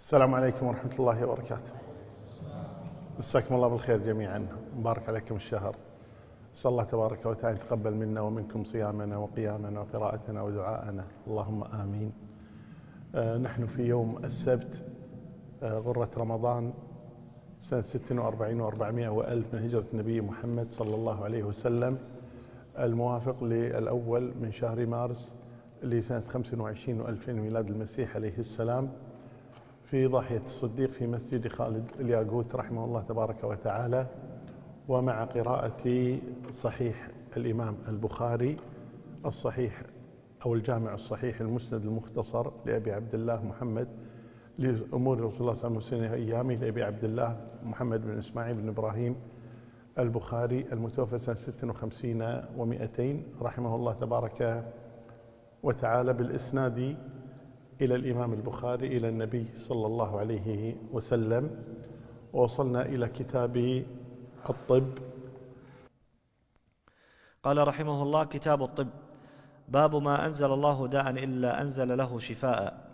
السلام عليكم ورحمة الله وبركاته. مساكم الله بالخير جميعا، مبارك عليكم الشهر. أسأل الله تبارك وتعالى يتقبل منا ومنكم صيامنا وقيامنا وقراءتنا ودعاءنا، اللهم آمين. نحن في يوم السبت غرة رمضان سنة 46 و400 وألف من هجرة النبي محمد صلى الله عليه وسلم، الموافق للأول من شهر مارس لسنة 25 و2000 ميلاد المسيح عليه السلام، في ضاحية الصديق في مسجد خالد الياقوت رحمه الله تبارك وتعالى، ومع قراءة صحيح الإمام البخاري الصحيح أو الجامع الصحيح المسند المختصر لأبي عبد الله محمد لأمور رسول الله صلى الله عليه وسلم أيامه لأبي عبد الله محمد بن إسماعيل بن إبراهيم البخاري المتوفى سنة 56 و200 رحمه الله تبارك وتعالى، بالإسناد إلى الإمام البخاري إلى النبي صلى الله عليه وسلم. ووصلنا إلى كتاب الطب. قال رحمه الله: كتاب الطب، باب ما أنزل الله داء إلا أنزل له شفاء.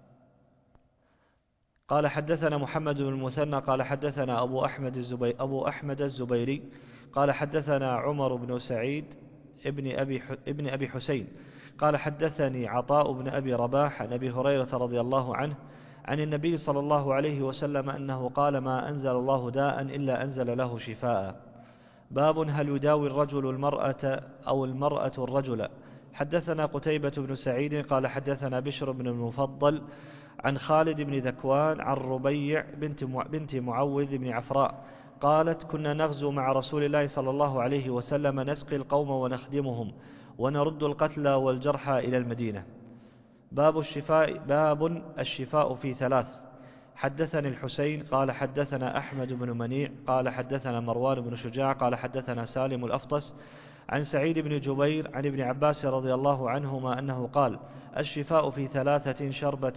قال حدثنا محمد بن المثنى قال حدثنا أبو أحمد الزبيري قال حدثنا عمر بن سعيد ابن أبي حسين قال حدثني عطاء بن أبي رباح عن أبي هريرة رضي الله عنه عن النبي صلى الله عليه وسلم أنه قال: ما أنزل الله داء إلا أنزل له شفاء. باب هل يداوي الرجل المرأة أو المرأة الرجل. حدثنا قتيبة بن سعيد قال حدثنا بشر بن المفضل عن خالد بن ذكوان عن ربيع بنت معوذ بن عفراء قالت: كنا نغزو مع رسول الله صلى الله عليه وسلم نسقي القوم ونخدمهم ونرد القتلى والجرحى إلى المدينة. باب الشفاء في 3. حدثني الحسين قال حدثنا أحمد بن منيع قال حدثنا مروان بن شجاع قال حدثنا سالم الأفطس عن سعيد بن جبير عن ابن عباس رضي الله عنهما أنه قال: الشفاء في 3: شربة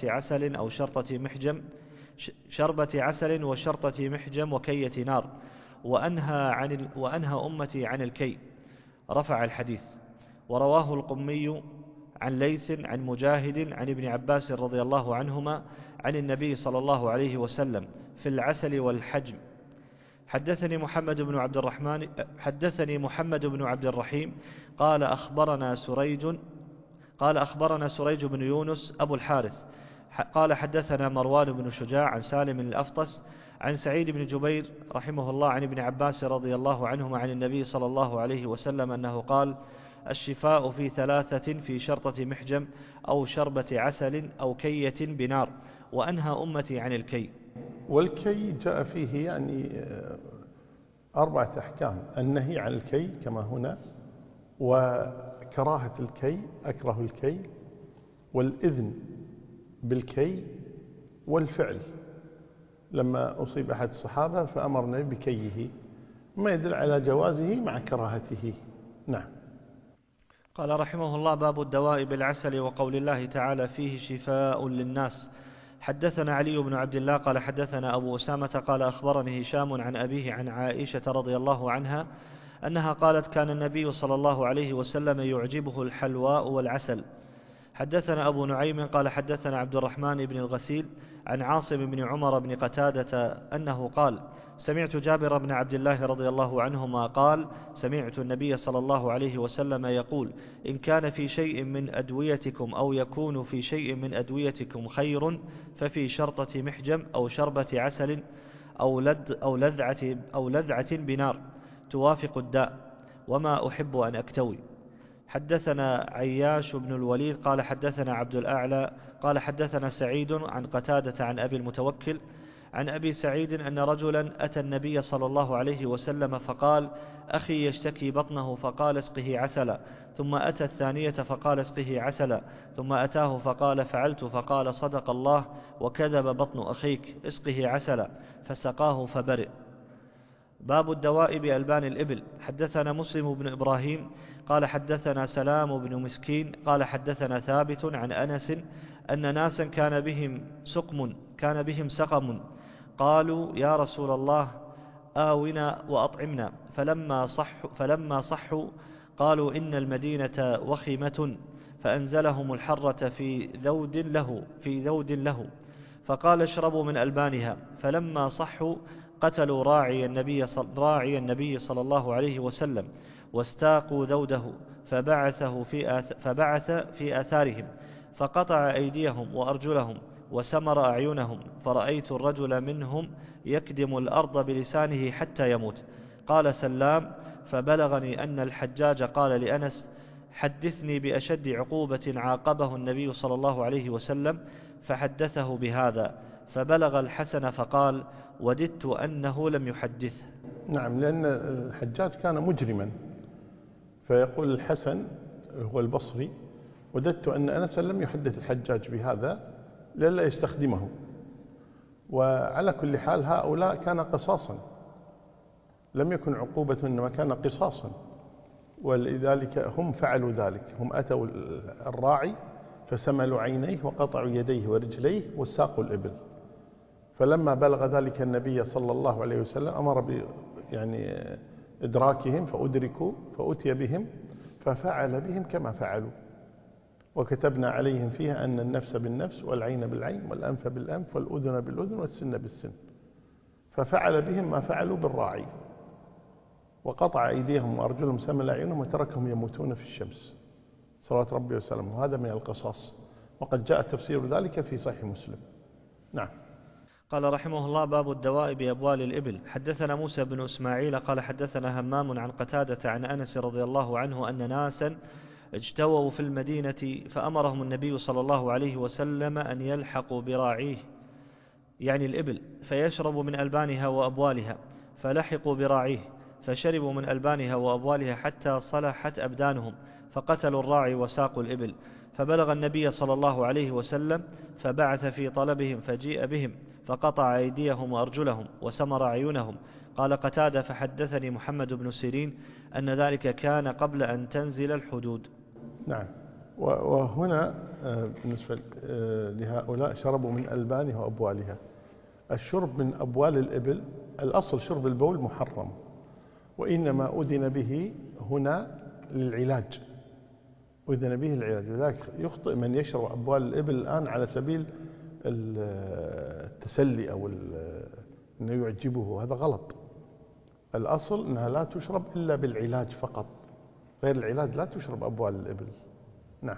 عسل وشرطة محجم وكية نار، وأنهى أمتي عن الكي. رفع الحديث. ورواه القمي عن ليث عن مجاهد عن ابن عباس رضي الله عنهما عن النبي صلى الله عليه وسلم في العسل والحجم. حدثني محمد بن عبد الرحيم قال أخبرنا سريج بن يونس أبو الحارث قال حدثنا مروان بن شجاع عن سالم الأفطس عن سعيد بن جبير رحمه الله عن ابن عباس رضي الله عنهما عن النبي صلى الله عليه وسلم أنه قال: الشفاء في 3: في شرطة محجم أو شربة عسل أو كية بنار، وأنهى أمتي عن الكي. والكي جاء فيه يعني 4 أحكام: النهي عن الكي كما هنا، وكراهة الكي أكره الكي، والإذن بالكي، والفعل لما أصيب أحد الصحابة فأمرنا بكيه، ما يدل على جوازه مع كراهته. نعم. قال رحمه الله: باب الدواء بالعسل وقول الله تعالى: فيه شفاء للناس. حدثنا علي بن عبد الله قال حدثنا أبو أسامة قال أخبرني هشام عن أبيه عن عائشة رضي الله عنها أنها قالت: كان النبي صلى الله عليه وسلم يعجبه الحلواء والعسل. حدثنا أبو نعيم قال حدثنا عبد الرحمن بن الغسيل عن عاصم بن عمر بن قتادة أنه قال: سمعت جابر بن عبد الله رضي الله عنهما قال: سمعت النبي صلى الله عليه وسلم يقول: إن كان في شيء من أدويتكم أو يكون في شيء من أدويتكم خير ففي شرطة محجم أو شربة عسل أو لذعة بنار توافق الداء، وما أحب أن أكتوي. حدثنا عياش بن الوليد قال حدثنا عبد الأعلى قال حدثنا سعيد عن قتادة عن أبي المتوكل عن أبي سعيد أن رجلا أتى النبي صلى الله عليه وسلم فقال: أخي يشتكي بطنه، فقال: اسقه عسلا. ثم أتى الثانية فقال: اسقه عسلا. ثم أتاه فقال: فعلت. فقال: صدق الله وكذب بطن أخيك، اسقه عسلا. فسقاه فبرئ. باب الدواء بألبان الإبل. حدثنا مسلم بن إبراهيم قال حدثنا سلام بن مسكين قال حدثنا ثابت عن أنس أن ناسا كان بهم سقم قالوا: يا رسول الله آونا وأطعمنا. فلما صحوا قالوا: إن المدينة وخمة، فأنزلهم الحرة في ذود له فقال اشربوا من ألبانها. فلما صحوا قتلوا راعي النبي صلى الله عليه وسلم واستاقوا ذوده، فبعث في آثارهم فقطع أيديهم وأرجلهم وسمر أعينهم، فرأيت الرجل منهم يكدم الأرض بلسانه حتى يموت. قال سلام: فبلغني أن الحجاج قال لأنس: حدثني بأشد عقوبة عاقبه النبي صلى الله عليه وسلم، فحدثه بهذا، فبلغ الحسن فقال: وددت أنه لم يحدثه. نعم، لأن الحجاج كان مجرما، فيقول الحسن هو البصري: وددت أن أنس لم يحدث الحجاج بهذا لئلا يستخدمه. وعلى كل حال هؤلاء كان قصاصا، لم يكن عقوبة إنما كان قصاصا، ولذلك هم فعلوا ذلك. هم أتوا الراعي فسملوا عينيه وقطعوا يديه ورجليه وساقوا الإبل. فلما بلغ ذلك النبي صلى الله عليه وسلم أمر إدراكهم، فأدركوا فأتي بهم ففعل بهم كما فعلوا. وكتبنا عليهم فيها أن النفس بالنفس والعين بالعين والأنف بالأنف والأذن بالأذن والسن بالسن. ففعل بهم ما فعلوا بالراعي، وقطع أيديهم وأرجلهم سمل أعينهم وتركهم يموتون في الشمس صلوات ربي وسلامه. وهذا من القصاص، وقد جاء تفسير ذلك في صحيح مسلم. نعم. قال رحمه الله: باب الدواء بأبوال الإبل. حدثنا موسى بن إسماعيل قال حدثنا همام عن قتادة عن أنس رضي الله عنه أن ناسا اجتووا في المدينة فأمرهم النبي صلى الله عليه وسلم أن يلحقوا براعيه، يعني الإبل، فيشربوا من ألبانها وأبوالها، فلحقوا براعيه فشربوا من ألبانها وأبوالها حتى صلحت أبدانهم، فقتلوا الراعي وساقوا الإبل. فبلغ النبي صلى الله عليه وسلم فبعث في طلبهم فجيء بهم فقطع أيديهم وأرجلهم وسمر عيونهم. قال قتادة: فحدثني محمد بن سيرين أن ذلك كان قبل أن تنزل الحدود. نعم. وهنا بالنسبة لهؤلاء شربوا من ألبانها وأبوالها. الشرب من أبوال الإبل الأصل شرب البول محرم، وإنما أذن به هنا للعلاج، أذن به للعلاج. لذلك يخطئ من يشرب أبوال الإبل الآن على سبيل التسلي أو أنه يعجبه، هذا غلط. الأصل أنها لا تشرب إلا بالعلاج فقط، غير العلاج لا تشرب أبوال الإبل. نعم.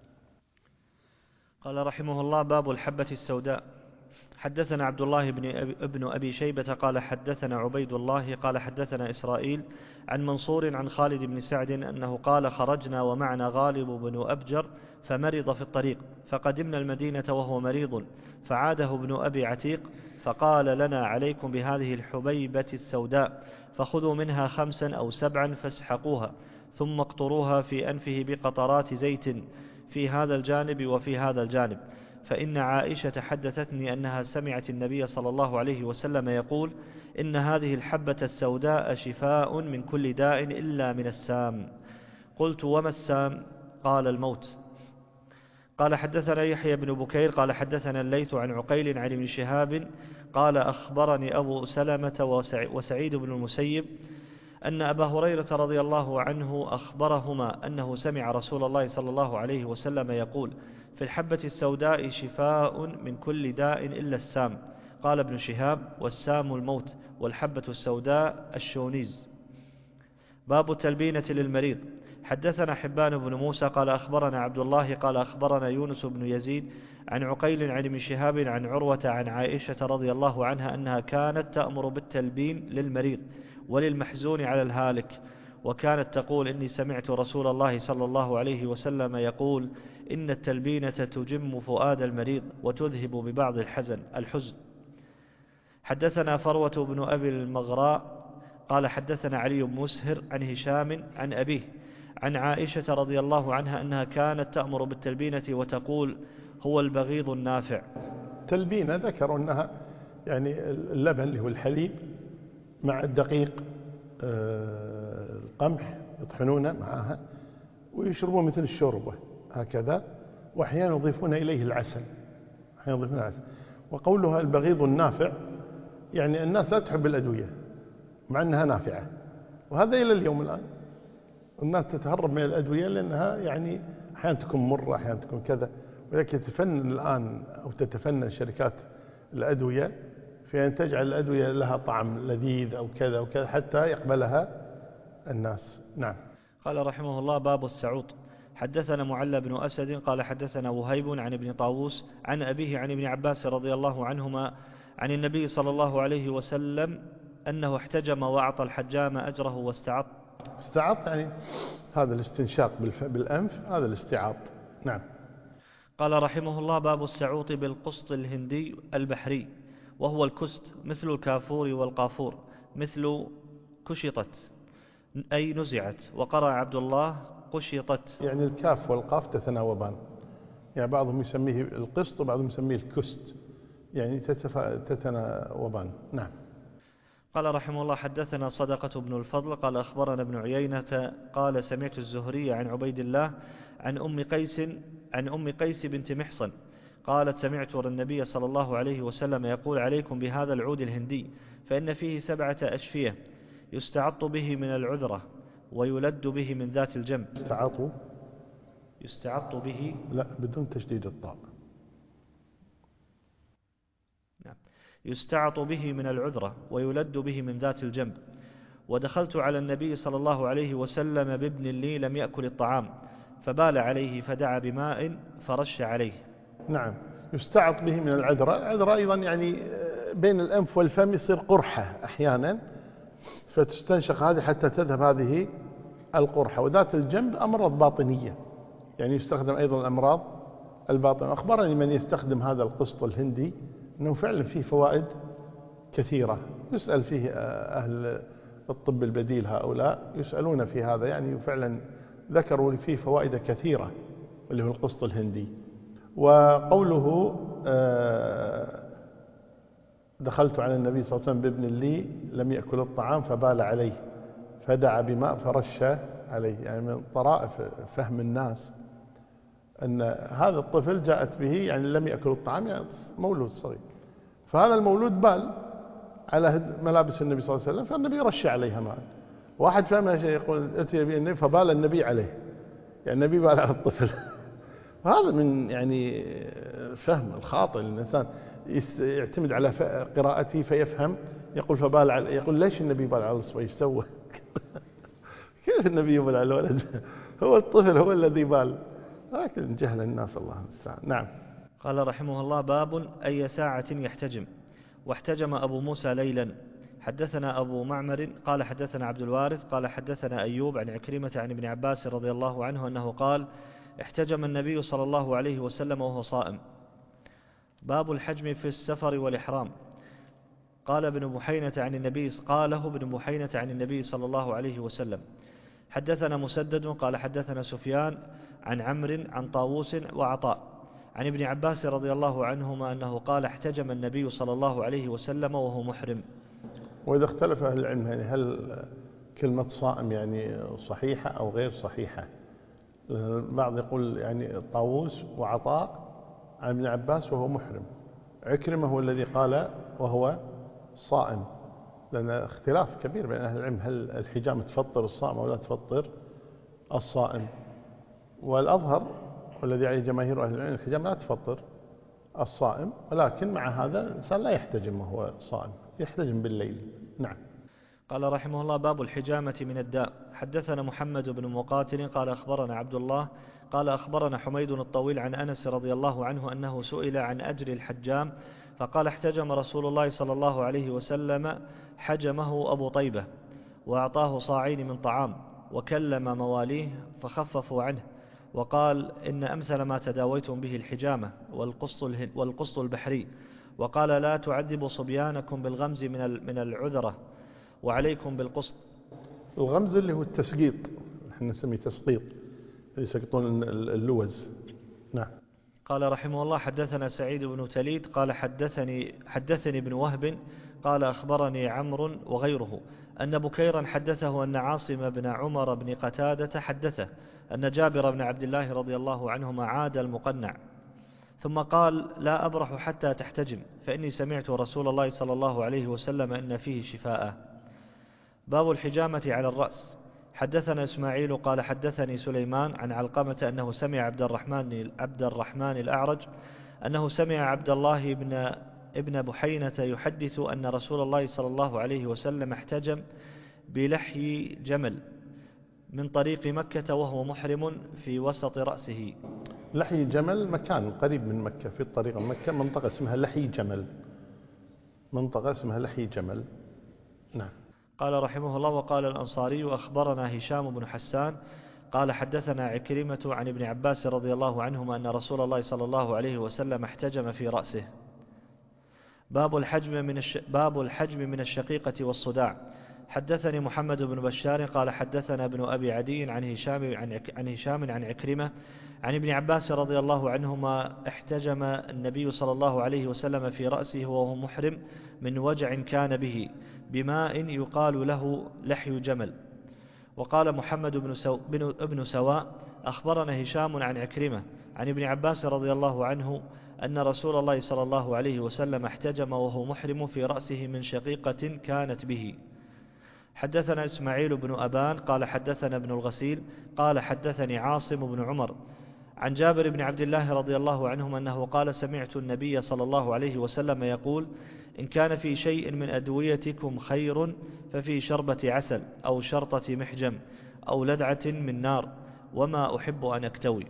قال رحمه الله: باب الحبة السوداء. حدثنا عبد الله بن أبي شيبة قال حدثنا عبيد الله قال حدثنا إسرائيل عن منصور عن خالد بن سعد أنه قال: خرجنا ومعنا غالب بن أبجر فمرض في الطريق، فقدمنا المدينة وهو مريض، فعاده ابن أبي عتيق فقال لنا: عليكم بهذه الحبيبة السوداء، فخذوا منها 5 أو 7 فاسحقوها، ثم اقطروها في أنفه بقطرات زيت في هذا الجانب وفي هذا الجانب، فإن عائشة حدثتني أنها سمعت النبي صلى الله عليه وسلم يقول: إن هذه الحبة السوداء شفاء من كل داء إلا من السام. قلت: وما السام؟ قال: الموت. قال حدثنا يحيى بن بكير قال حدثنا الليث عن عقيل عن ابن شهاب قال: أخبرني أبو سلمة وسعيد بن المسيب أن أبا هريرة رضي الله عنه أخبرهما أنه سمع رسول الله صلى الله عليه وسلم يقول: في الحبة السوداء شفاء من كل داء إلا السام. قال ابن شهاب: والسام الموت، والحبة السوداء الشونيز. باب التلبينة للمريض. حدثنا حبان بن موسى قال أخبرنا عبد الله قال أخبرنا يونس بن يزيد عن عقيل عن ابن شهاب عن عروة عن عائشة رضي الله عنها أنها كانت تأمر بالتلبين للمريض وللمحزون على الهالك، وكانت تقول: إني سمعت رسول الله صلى الله عليه وسلم يقول: إن التلبينة تجم فؤاد المريض وتذهب ببعض الحزن. حدثنا فروة بن أبي المغراء قال حدثنا علي بن مسهر عن هشام عن أبيه عن عائشة رضي الله عنها أنها كانت تأمر بالتلبينة وتقول: هو البغيض النافع. تلبينة ذكروا أنها يعني اللبن اللي هو الحليب مع الدقيق، القمح يطحنونه معها ويشربون مثل الشوربة هكذا، وأحيانا يضيفون إليه العسل. وقولها البغيض النافع يعني الناس لا تحب الأدوية مع أنها نافعة، وهذا إلى اليوم الآن الناس تتهرب من الأدوية لأنها يعني أحيانا تكون مرة أحيانا تكون كذا. ولكن تتفنن الآن أو تتفنن شركات الأدوية في أن تجعل الأدوية لها طعم لذيذ أو كذا وكذا حتى يقبلها الناس. نعم. قال رحمه الله: باب السعوط. حدثنا معل بن أسد قال حدثنا وهيب عن ابن طاووس عن أبيه عن ابن عباس رضي الله عنهما عن النبي صلى الله عليه وسلم أنه احتجم وأعطى الحجام أجره واستعط. استعط يعني هذا الاستنشاق بالأنف، هذا الاستعاط. نعم. قال رحمه الله: باب السعوط بالقسط الهندي البحري، وهو الكست مثل الكافور والقافور، مثل كشطت أي نزعت. وقرأ عبد الله قشطت. يعني الكاف والقاف تتناوبان، يعني بعضهم يسميه القسط وبعضهم يسميه الكست، يعني تتناوبان. نعم. قال رحمه الله: حدثنا صدقة بن الفضل قال أخبرنا ابن عيينة قال سمعت الزهري عن عبيد الله عن أم قيس بنت محصن قالت: سمعت النبي صلى الله عليه وسلم يقول: عليكم بهذا العود الهندي، فإن فيه 7 أشفية يستعط به من العذرة ويلد به من ذات الجنب. يستعط به، لا بدون تشديد الطاء. نعم. يستعط به من العذرة ويلد به من ذات الجنب. ودخلت على النبي صلى الله عليه وسلم بابن لي لم يأكل الطعام، فبال عليه فدعا بماء فرش عليه. نعم. يستعط به من العذرة. العذرة أيضا يعني بين الأنف والفم يصير قرحة أحيانا، فتستنشق هذه حتى تذهب هذه القرحة. وذات الجنب أمراض باطنية، يعني يستخدم أيضا الأمراض الباطنة. أخبرني من يستخدم هذا القسط الهندي أنه فعلا فيه فوائد كثيرة، يسأل فيه أهل الطب البديل، هؤلاء يسألون في هذا، يعني فعلا ذكروا فيه فوائد كثيرة اللي هو القسط الهندي. وقوله دخلت على النبي صلى الله عليه وسلم بابن لي لم يأكل الطعام فبال عليه فدعا بماء فرش عليه، يعني من طرائف فهم الناس أن هذا الطفل جاءت به يعني لم يأكل الطعام، يعني مولود صغير، فهذا المولود بال على ملابس النبي صلى الله عليه وسلم، فالنبي رش عليها ماء. واحد فهم شيء يقول أتي بالنبي فبال النبي عليه، يعني النبي بال على الطفل. هذا من يعني فهم الخاطئ للإنسان، يعتمد على قراءته فيفهم، يقول فبال على، يقول ليش النبي بال على الصبي، ايش سوى؟ كيف النبي يبال على الولد؟ هو الطفل هو الذي بال، لكن جهل الناس الله المستعان. نعم. قال رحمه الله: باب أي ساعة يحتجم. واحتجم أبو موسى ليلا. حدثنا أبو معمر قال حدثنا عبد الوارث قال حدثنا أيوب عن عكرمة عن ابن عباس رضي الله عنه أنه قال: احتجم النبي صلى الله عليه وسلم وهو صائم. باب الحجم في السفر والإحرام. قاله ابن بحينة عن النبي صلى الله عليه وسلم. حدثنا مسدد قال حدثنا سفيان عن عمرو عن طاووس وعطاء عن ابن عباس رضي الله عنهما أنه قال: احتجم النبي صلى الله عليه وسلم وهو محرم. وإذا اختلف أهل العلم يعني هل كلمة صائم يعني صحيحة أو غير صحيحة؟ البعض يقول يعني طاووس وعطاء عن ابن عباس وهو محرم، عكرمة هو الذي قال وهو صائم، لأن اختلاف كبير بين أهل العلم هل الحجامة تفطر الصائم أو لا تفطر الصائم. والأظهر والذي عليه جماهير أهل العلم الحجامة لا تفطر الصائم، ولكن مع هذا الإنسان لا يحتجم وهو صائم، يحتجم بالليل. نعم. قال رحمه الله: باب الحجامة من الداء. حدثنا محمد بن مقاتل قال أخبرنا عبد الله قال أخبرنا حميد الطويل عن أنس رضي الله عنه أنه سئل عن أجر الحجام فقال: احتجم رسول الله صلى الله عليه وسلم حجمه أبو طيبة وأعطاه صاعين من طعام وكلم مواليه فخففوا عنه، وقال: إن أمثل ما تداويتم به الحجامة والقسط البحري، وقال: لا تعذبوا صبيانكم بالغمز من العذرة وعليكم بالقسط. الغمز اللي هو التسقيط، نحن نسميه تسقيط، يسقطون اللوز. نعم. قال رحمه الله: حدثنا سعيد بن تليد قال حدثني ابن وهب قال أخبرني عمرو وغيره أن بكيرا حدثه أن عاصم بن عمر بن قتادة حدثه أن جابر بن عبد الله رضي الله عنهما عاد المقنع ثم قال: لا أبرح حتى تحتجم، فإني سمعت رسول الله صلى الله عليه وسلم إن فيه شفاء. باب الحجامة على الرأس. حدثنا إسماعيل قال حدثني سليمان عن علقمة أنه سمع عبد الرحمن الأعرج أنه سمع عبد الله ابن بحينة يحدث أن رسول الله صلى الله عليه وسلم احتجم بلحي جمل من طريق مكة وهو محرم في وسط رأسه. لحي جمل مكان قريب من مكة في الطريق مكة، منطقة اسمها لحي جمل، منطقة اسمها لحي جمل. نعم. قال رحمه الله: وقال الأنصاري: أخبرنا هشام بن حسان قال حدثنا عكرمة عن ابن عباس رضي الله عنهما أن رسول الله صلى الله عليه وسلم احتجم في رأسه. باب الحجم من الشقيقة والصداع. حدثني محمد بن بشار قال حدثنا ابن أبي عدي عن هشام عن عكرمة عن ابن عباس رضي الله عنهما احتجم النبي صلى الله عليه وسلم في رأسه وهو محرم من وجع كان به بماء يقال له لحي جمل. وقال محمد بن سواء أخبرنا هشام عن عكرمة عن ابن عباس رضي الله عنه أن رسول الله صلى الله عليه وسلم احتجم وهو محرم في رأسه من شقيقة كانت به. حدثنا إسماعيل بن أبان قال حدثنا ابن الغسيل قال حدثني عاصم بن عمر عن جابر بن عبد الله رضي الله عنهم أنه قال: سمعت النبي صلى الله عليه وسلم يقول: إن كان في شيء من أدويتكم خير ففي شربة عسل أو شرطة محجم أو لدعة من نار، وما أحب أن أكتوي.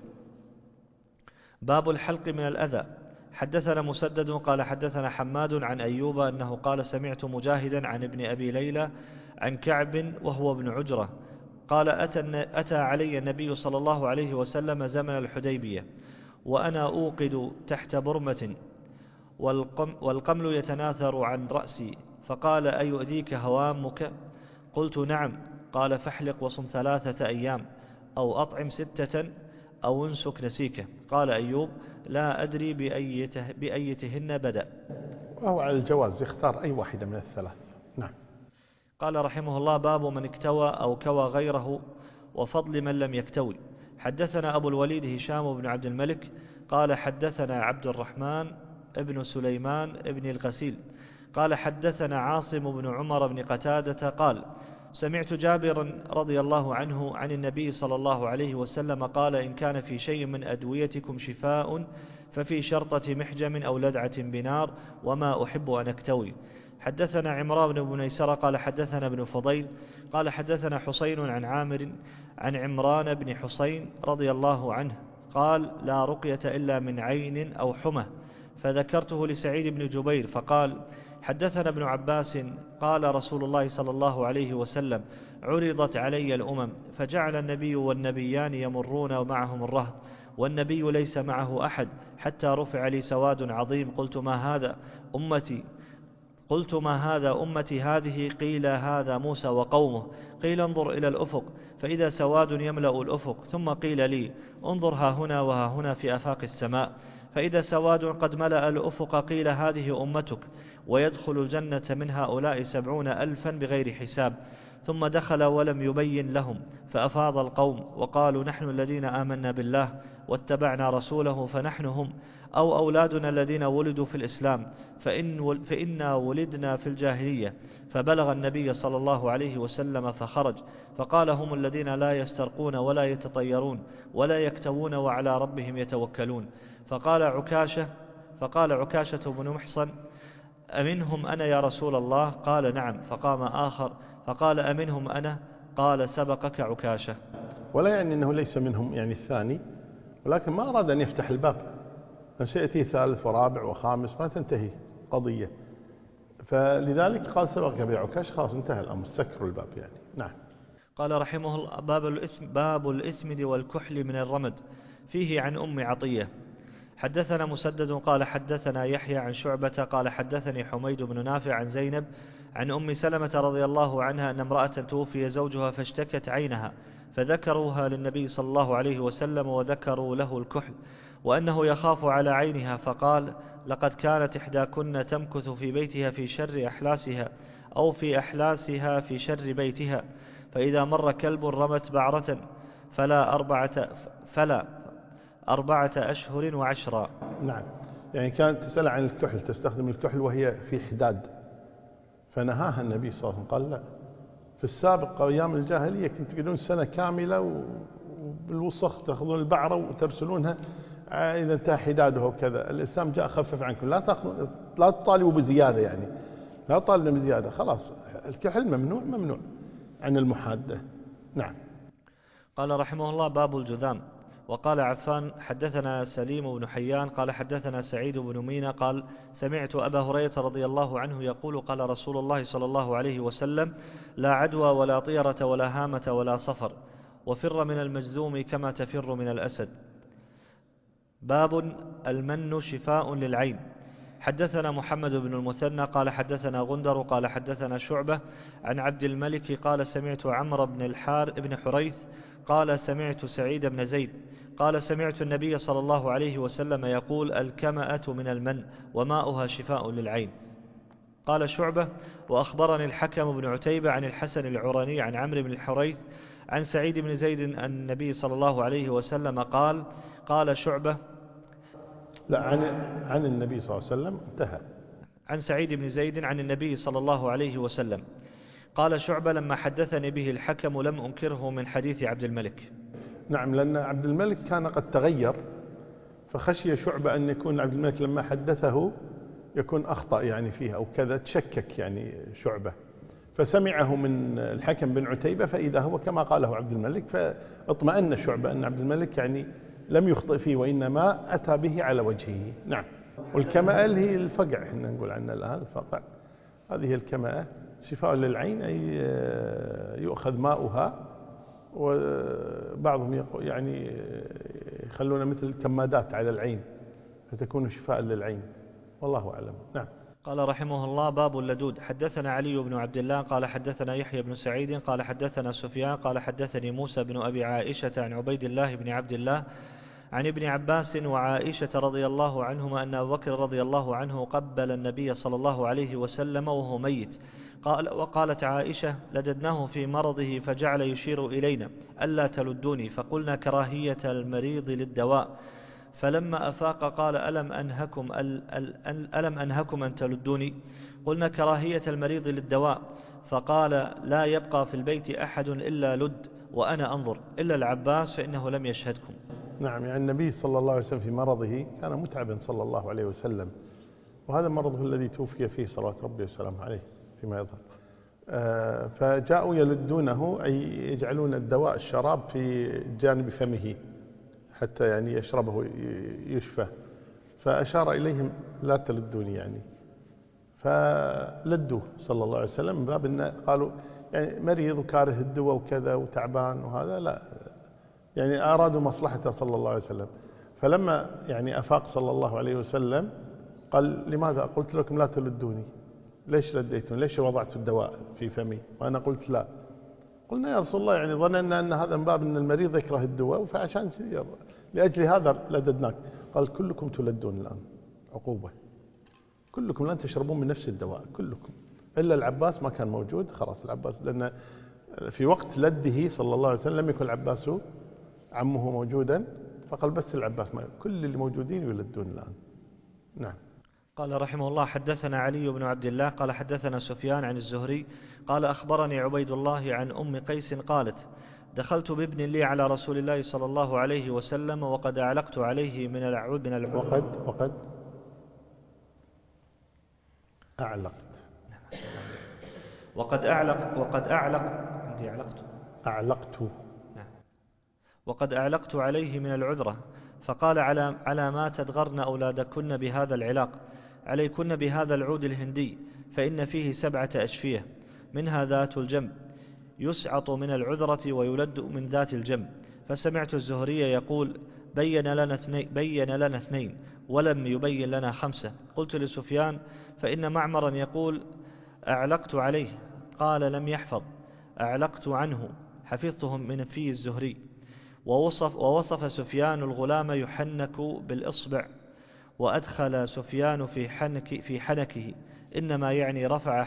باب الحلق من الأذى. حدثنا مسدد قال حدثنا حماد عن أيوب أنه قال: سمعت مجاهدا عن ابن أبي ليلى عن كعب وهو ابن عجرة قال: أتى علي النبي صلى الله عليه وسلم زمن الحديبية وأنا أوقد تحت برمة والقمل يتناثر عن رأسي، فقال: أيؤذيك هوامك؟ قلت: نعم. قال: فاحلق وصم 3 أيام أو أطعم 6 أو انسك نسيكه. قال أيوب: لا أدري بأيتهن بدأ. وهو على الجواز يختار أي واحدة من الثلاث. نعم. قال رحمه الله: باب من اكتوى أو كوى غيره وفضل من لم يكتوي. حدثنا أبو الوليد هشام بن عبد الملك قال حدثنا عبد الرحمن ابن سليمان ابن الغسيل قال حدثنا عاصم بن عمر بن قتادة قال: سمعت جابر رضي الله عنه عن النبي صلى الله عليه وسلم قال: إن كان في شيء من أدويتكم شفاء ففي شرطة محجم أو لدعة بنار، وما أحب أن أكتوي. حدثنا عمران بن ميسرة قال حدثنا ابن فضيل قال حدثنا حسين عن عامر عن عمران بن حسين رضي الله عنه قال: لا رقية إلا من عين أو حمى، فذكرته لسعيد بن جبير فقال: حدثنا ابن عباس قال: رسول الله صلى الله عليه وسلم: عرضت علي الأمم فجعل النبي والنبيان يمرون ومعهم الرهط والنبي ليس معه أحد حتى رفع لي سواد عظيم. قلت: ما هذا أمتي هذه؟ قيل: هذا موسى وقومه. قيل: انظر إلى الأفق، فإذا سواد يملأ الأفق. ثم قيل لي: انظر ها هنا وها هنا في آفاق السماء، فإذا سواد قد ملأ الأفق. قيل: هذه أمتك، ويدخل الجنة من هؤلاء 70,000 بغير حساب. ثم دخل ولم يبين لهم، فأفاض القوم وقالوا: نحن الذين آمنا بالله واتبعنا رسوله فنحن هم، أو أولادنا الذين ولدوا في الإسلام فإنا ولدنا في الجاهلية. فبلغ النبي صلى الله عليه وسلم فخرج فقال: هم الذين لا يسترقون ولا يتطيرون ولا يكتوون وعلى ربهم يتوكلون. فقال عكاشة بن محصن: أمنهم أنا يا رسول الله؟ قال: نعم. فقام آخر فقال: أمنهم أنا؟ قال: سبقك عكاشة. ولا يعني أنه ليس منهم يعني الثاني، ولكن ما أراد أن يفتح الباب، سيأتي ثالث ورابع وخامس ما تنتهي قضية، فلذلك قال: سبقك بعكاشة. خلاص انتهى الأمر، سكروا الباب يعني. نعم. قال رحمه الله: باب الإثمد والكحل من الرمد. فيه عن أم عطية. حدثنا مسدد قال حدثنا يحيى عن شعبة قال حدثني حميد بن نافع عن زينب عن أم سلمة رضي الله عنها أن امرأة توفي زوجها فاشتكت عينها، فذكروها للنبي صلى الله عليه وسلم وذكروا له الكحل وأنه يخاف على عينها، فقال: لقد كانت إحداكن تمكث في بيتها في شر أحلاسها أو في أحلاسها في شر بيتها، فإذا مر كلب رمت بعرة فلا 4 أشهر و10. نعم. يعني كانت تسأل عن الكحل، تستخدم الكحل وهي في حداد، فنهاها النبي صلى الله عليه وسلم. قال: لا، في السابق أيام الجاهلية كنت تقعدون سنة كاملة وبالوسخ تأخذون البعرة وترسلونها إذا انتهى حداده وكذا، الإسلام جاء خفف عنكم، لا تطالبوا بزيادة، يعني لا تطالبوا بزيادة، خلاص الكحل ممنوع عن المحادة. نعم. قال رحمه الله: باب الجذام. وقال عفان: حدثنا سليم بن حيان قال حدثنا سعيد بن مينا قال: سمعت أبا هريرة رضي الله عنه يقول: قال رسول الله صلى الله عليه وسلم: لا عدوى ولا طيرة ولا هامة ولا صفر، وفر من المجذوم كما تفر من الأسد. باب المن شفاء للعين. حدثنا محمد بن المثنى قال حدثنا غندر قال حدثنا شعبة عن عبد الملك قال: سمعت عمرو بن بن حريث قال: سمعت سعيد بن زيد قال: سمعت النبي صلى الله عليه وسلم يقول: الكمأة من المن وماؤها شفاء للعين. قال شعبة: وأخبرني الحكم بن عتيبة عن الحسن العراني عن عمرو بن الحريث عن سعيد بن زيد أن النبي صلى الله عليه وسلم قال. قال شعبة: لا، عن النبي صلى الله عليه وسلم انتهى. عن سعيد بن زيد عن النبي صلى الله عليه وسلم. قال شعبة: لما حدثني به الحكم لم أنكره من حديث عبد الملك. نعم، لأن عبد الملك كان قد تغير، فخشي شعبة أن يكون عبد الملك لما حدثه يكون أخطأ يعني فيها أو كذا، تشكك يعني شعبة، فسمعه من الحكم بن عتيبة فإذا هو كما قاله عبد الملك، فاطمأن شعبة أن عبد الملك يعني لم يخطئ فيه وإنما أتى به على وجهه. نعم. والكمأة هي الفقع، احنا نقول عنها الآن الفقع، هذه الكمأة شفاء للعين، أي يؤخذ ماؤها، وبعضهم يعني يخلون مثل كمادات على العين فتكون شفاء للعين، والله أعلم. نعم. قال رحمه الله: باب اللدود. حدثنا علي بن عبد الله قال حدثنا يحيى بن سعيد قال حدثنا سفيان قال حدثني موسى بن أبي عائشة عن عبيد الله بن عبد الله عن ابن عباس وعائشة رضي الله عنهما أن أبا بكر رضي الله عنه قبل النبي صلى الله عليه وسلم وهو ميت. وقالت عائشة: لددناه في مرضه فجعل يشير إلينا ألا تلدوني، فقلنا: كراهية المريض للدواء. فلما أفاق قال: ألم أنهكم أن تلدوني؟ قلنا: كراهية المريض للدواء. فقال: لا يبقى في البيت أحد إلا لد، وأنا أنظر، إلا العباس فإنه لم يشهدكم. نعم، يعني النبي صلى الله عليه وسلم في مرضه كان متعبا صلى الله عليه وسلم، وهذا مرضه الذي توفي فيه صلوات ربي وسلامه عليه فيما يظهر. فجاءوا يلدونه، أي يجعلون الدواء الشراب في جانب فمه حتى يعني يشربه يشفى، فأشار إليهم: لا تلدوني يعني، فلدوه صلى الله عليه وسلم من باب أن قالوا يعني مريض وكاره الدواء وكذا وتعبان وهذا، لا يعني أرادوا مصلحته صلى الله عليه وسلم. فلما يعني أفاق صلى الله عليه وسلم قال: لماذا قلت لكم لا تلدوني؟ ليش لديتم؟ ليش وضعت الدواء في فمي وأنا قلت لا؟ قلنا: يا رسول الله، يعني ظننا أن هذا من باب أن المريض يكره الدواء، فعشان لأجل هذا لددناك. قال: كلكم تلدون الآن، عقوبة، كلكم لن تشربون من نفس الدواء كلكم، إلا العباس ما كان موجود. خلاص العباس، لأن في وقت لده صلى الله عليه وسلم لم يكن العباس عمه موجودا، فقال: بس العباس، ما كل اللي موجودين يلدون الآن. نعم. قال رحمه الله: حدثنا علي بن عبد الله قال حدثنا سفيان عن الزهري قال: أخبرني عبيد الله عن أم قيس قالت: دخلت بابن لي على رسول الله صلى الله عليه وسلم وقد أعلقت عليه من العود وقد أعلقت وقد أعلقت عليه من العذرة، فقال: على ما تدغرن أولادكن بهذا العلاق، عليكن بهذا العود الهندي، فإن فيه 7 أشفية، منها ذات الجنب يسعط من العذرة ويلد من ذات الجنب. فسمعت الزهري يقول: بين لنا 2 ولم يبين لنا 5. قلت لسفيان: فإن معمرا يقول: أعلقت عليه، قال: لم يحفظ أعلقت عنه، حفظته من في الزهري. ووصف سفيان الغلام يحنك بالإصبع، وأدخل سفيان في حنكه، إنما يعني رفع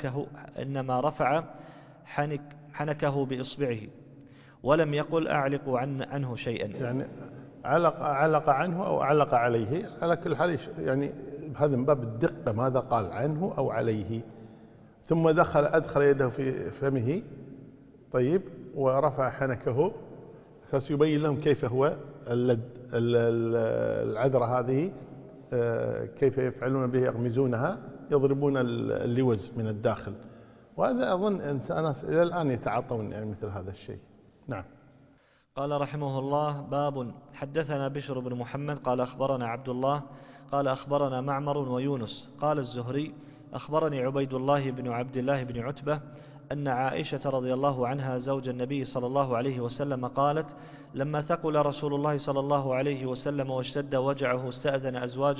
حنكه بإصبعه، ولم يقل أعلق عنه شيئا. يعني علق عنه أو علق عليه، على كل حال يعني هذا من باب الدقة، ماذا قال: عنه أو عليه. ثم أدخل يده في فمه، طيب، ورفع حنكه، أساس يبين لهم كيف هو اللد العذرة هذه كيف يفعلون به؟ يغمزونها، يضربون اللوز من الداخل، وهذا أظن الناس إلى الآن يتعاطون يعني مثل هذا الشيء. نعم. قال رحمه الله: باب. حدثنا بشر بن محمد قال أخبرنا عبد الله قال أخبرنا معمر ويونس قال الزهري أخبرني عبيد الله بن عتبة أن عائشة رضي الله عنها زوج النبي صلى الله عليه وسلم قالت: لما ثقل رسول الله صلى الله عليه وسلم واشتد وجعه استأذن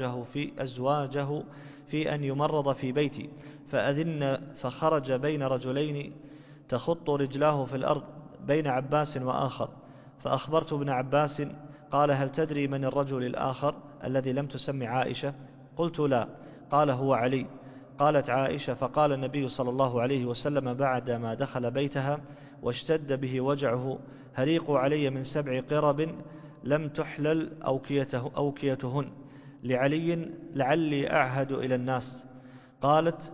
أزواجه في أن يمرض في بيتي، فأذن، فخرج بين رجلين تخط رجلاه في الأرض بين عباس وآخر، فأخبرت ابن عباس قال: هل تدري من الرجل الآخر الذي لم تسم عائشة؟ قلت: لا. قال: هو علي. قالت عائشة: فقال النبي صلى الله عليه وسلم بعدما دخل بيتها واشتد به وجعه: هريقوا علي من 7 قرب لم تحلل أوكيتهن لعلي لعلي أعهد إلى الناس. قالت: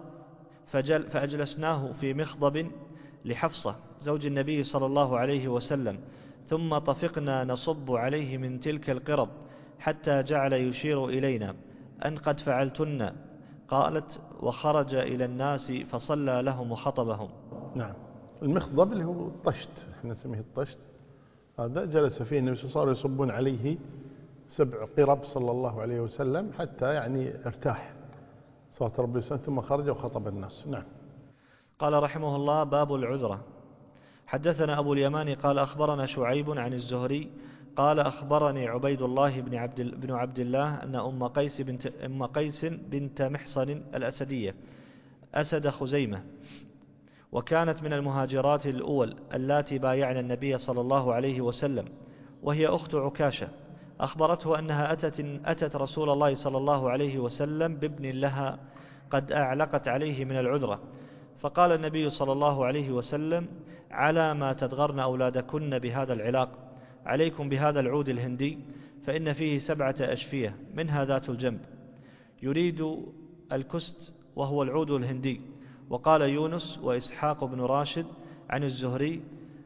فأجلسناه في مخضب لحفصة زوج النبي صلى الله عليه وسلم، ثم طفقنا نصب عليه من تلك القرب حتى جعل يشير إلينا أن قد فعلتن. قالت: وخرج إلى الناس فصلى لهم وخطبهم. نعم. المخضب اللي هو الطشت، احنا نسميه الطشت، هذا جلس فيه النبي صلى الله عليه وسلم يصبون عليه 7 قرب صلى الله عليه وسلم حتى يعني ارتاح صلى ربي وسلم، ثم خرج وخطب الناس. نعم. قال رحمه الله: باب العذرة. حدثنا أبو اليمان قال أخبرنا شعيب عن الزهري قال أخبرني عبيد الله بن عبد الله أن أم قيس بنت محصن الأسدية أسد خزيمة، وكانت من المهاجرات الأول اللاتي بايعن النبي صلى الله عليه وسلم، وهي أخت عكاشة، أخبرته أنها أتت رسول الله صلى الله عليه وسلم بابن لها قد أعلقت عليه من العذرة، فقال النبي صلى الله عليه وسلم: على ما تدغرن أولادكن بهذا العلاق، عليكم بهذا العود الهندي، فإن فيه 7 أشفية منها ذات الجنب. يريد الكست وهو العود الهندي. وقال يونس وإسحاق بن راشد عن الزهري: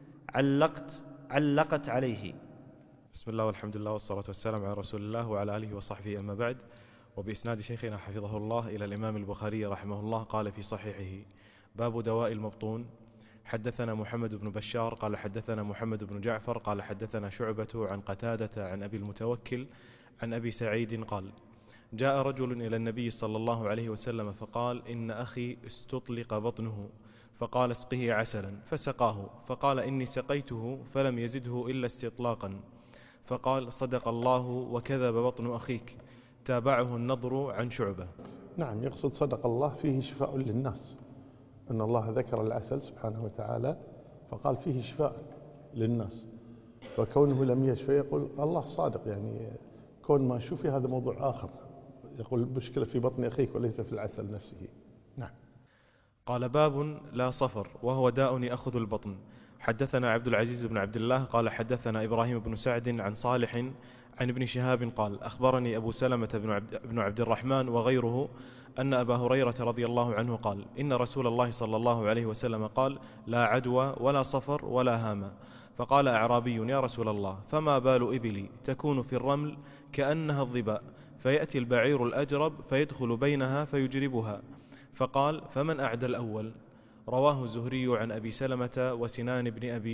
علقت عليه. بسم الله والحمد لله والصلاة والسلام على رسول الله وعلى آله وصحبه، أما بعد. وبإسناد شيخنا حفظه الله إلى الإمام البخاري رحمه الله قال في صحيحه: باب دواء المبطون. حدثنا محمد بن بشار قال حدثنا محمد بن جعفر قال حدثنا شعبة عن قتادة عن أبي المتوكل عن أبي سعيد قال: جاء رجل إلى النبي صلى الله عليه وسلم فقال: إن أخي استطلق بطنه، فقال: اسقه عسلا، فسقاه، فقال: إني سقيته فلم يزده إلا استطلاقا، فقال: صدق الله وكذب بطن أخيك. تابعه النضر عن شعبة. نعم، يقصد صدق الله فيه شفاء للناس، أن الله ذكر العسل سبحانه وتعالى فقال فيه شفاء للناس، فكونه لم يشفى يقول الله صادق، يعني كون ما شفي هذا موضوع آخر، يقول المشكلة في بطن أخيك وليس في العسل نفسه. نعم. قال: باب لا صفر وهو داء يأخذ البطن. حدثنا عبد العزيز بن عبد الله قال حدثنا إبراهيم بن سعد عن صالح عن ابن شهاب قال: أخبرني أبو سلمة بن عبد الرحمن وغيره أن أبا هريرة رضي الله عنه قال: إن رسول الله صلى الله عليه وسلم قال: لا عدوى ولا صفر ولا هامة. فقال أعرابي: يا رسول الله، فما بال إبلي تكون في الرمل كأنها الظباء، فيأتي البعير الأجرب فيدخل بينها فيجربها. فقال: فمن أعدى الأول؟ رواه الزهري عن أبي سلمة وسنان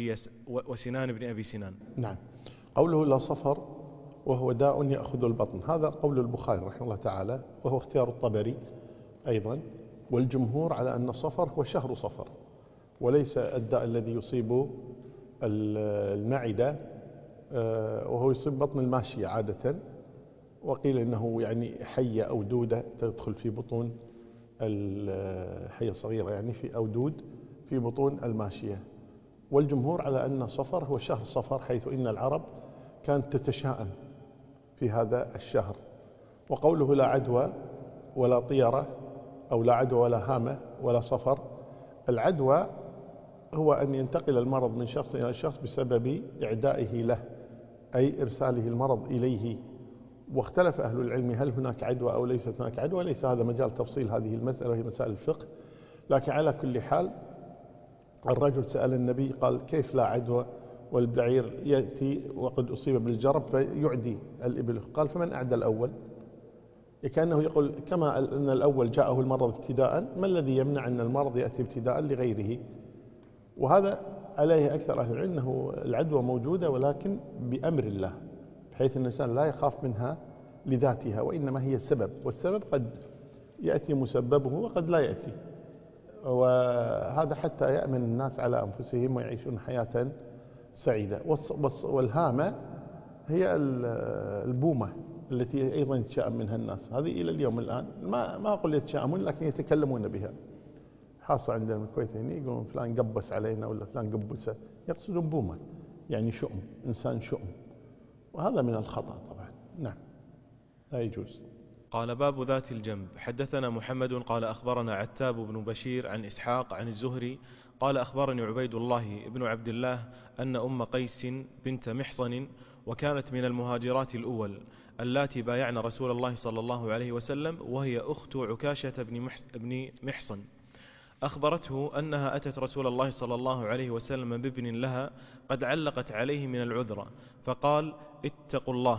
بن أبي سنان. نعم. قوله لا صفر وهو داء يأخذ البطن، هذا قول البخاري رحمه الله تعالى، وهو اختيار الطبري أيضا، والجمهور على أن الصفر هو شهر صفر وليس الداء الذي يصيب المعدة، وهو يصيب بطن الماشية عادة، وقيل إنه يعني حية أو دودة تدخل في بطون الحية صغيرة، يعني في أو دود في بطون الماشية. والجمهور على أن الصفر هو شهر صفر، حيث إن العرب كانت تتشائم في هذا الشهر. وقوله لا عدوى ولا طيرة أو لا عدوى ولا هامة ولا صفر، العدوى هو أن ينتقل المرض من شخص إلى شخص بسبب إعدائه له، أي إرساله المرض إليه. واختلف أهل العلم هل هناك عدوى أو ليست هناك عدوى، ليس هذا مجال تفصيل هذه المسألة وهي مسائل الفقه، لكن على كل حال الرجل سأل النبي قال: كيف لا عدوى والبعير يأتي وقد أصيب بالجرب فيعدي الإبل. قال فمن أعدى الأول؟ كأنه يقول كما أن الأول جاءه المرض ابتداء، ما الذي يمنع أن المرض يأتي ابتداء لغيره؟ وهذا عليه أكثر أهل العلم أنه العدوى موجودة ولكن بأمر الله، بحيث أن الإنسان لا يخاف منها لذاتها، وإنما هي سبب، والسبب قد يأتي مسببه وقد لا يأتي، وهذا حتى يأمن الناس على أنفسهم ويعيشون حياة سعيدة. والهامة هي البومة التي أيضا يتشائم منها الناس، هذه إلى اليوم الآن ما أقول يتشائمون لكن يتكلمون بها. حاصل عندنا بالكويت هنا يقولون فلان قبس علينا ولا فلان قبسه، يقصدون بومة يعني شؤم، إنسان شؤم، وهذا من الخطأ طبعا. نعم لا يجوز. قال باب ذات الجنب. حدثنا محمد قال أخبرنا عتاب بن بشير عن إسحاق عن الزهري قال أخبرني عبيد الله بن عبد الله أن أم قيس بنت محصن، وكانت من المهاجرات الأول اللاتي بايعن رسول الله صلى الله عليه وسلم، وهي أخت عكاشة بن محصن، أخبرته أنها أتت رسول الله صلى الله عليه وسلم بابن لها قد علقت عليه من العذرة، فقال اتقوا الله،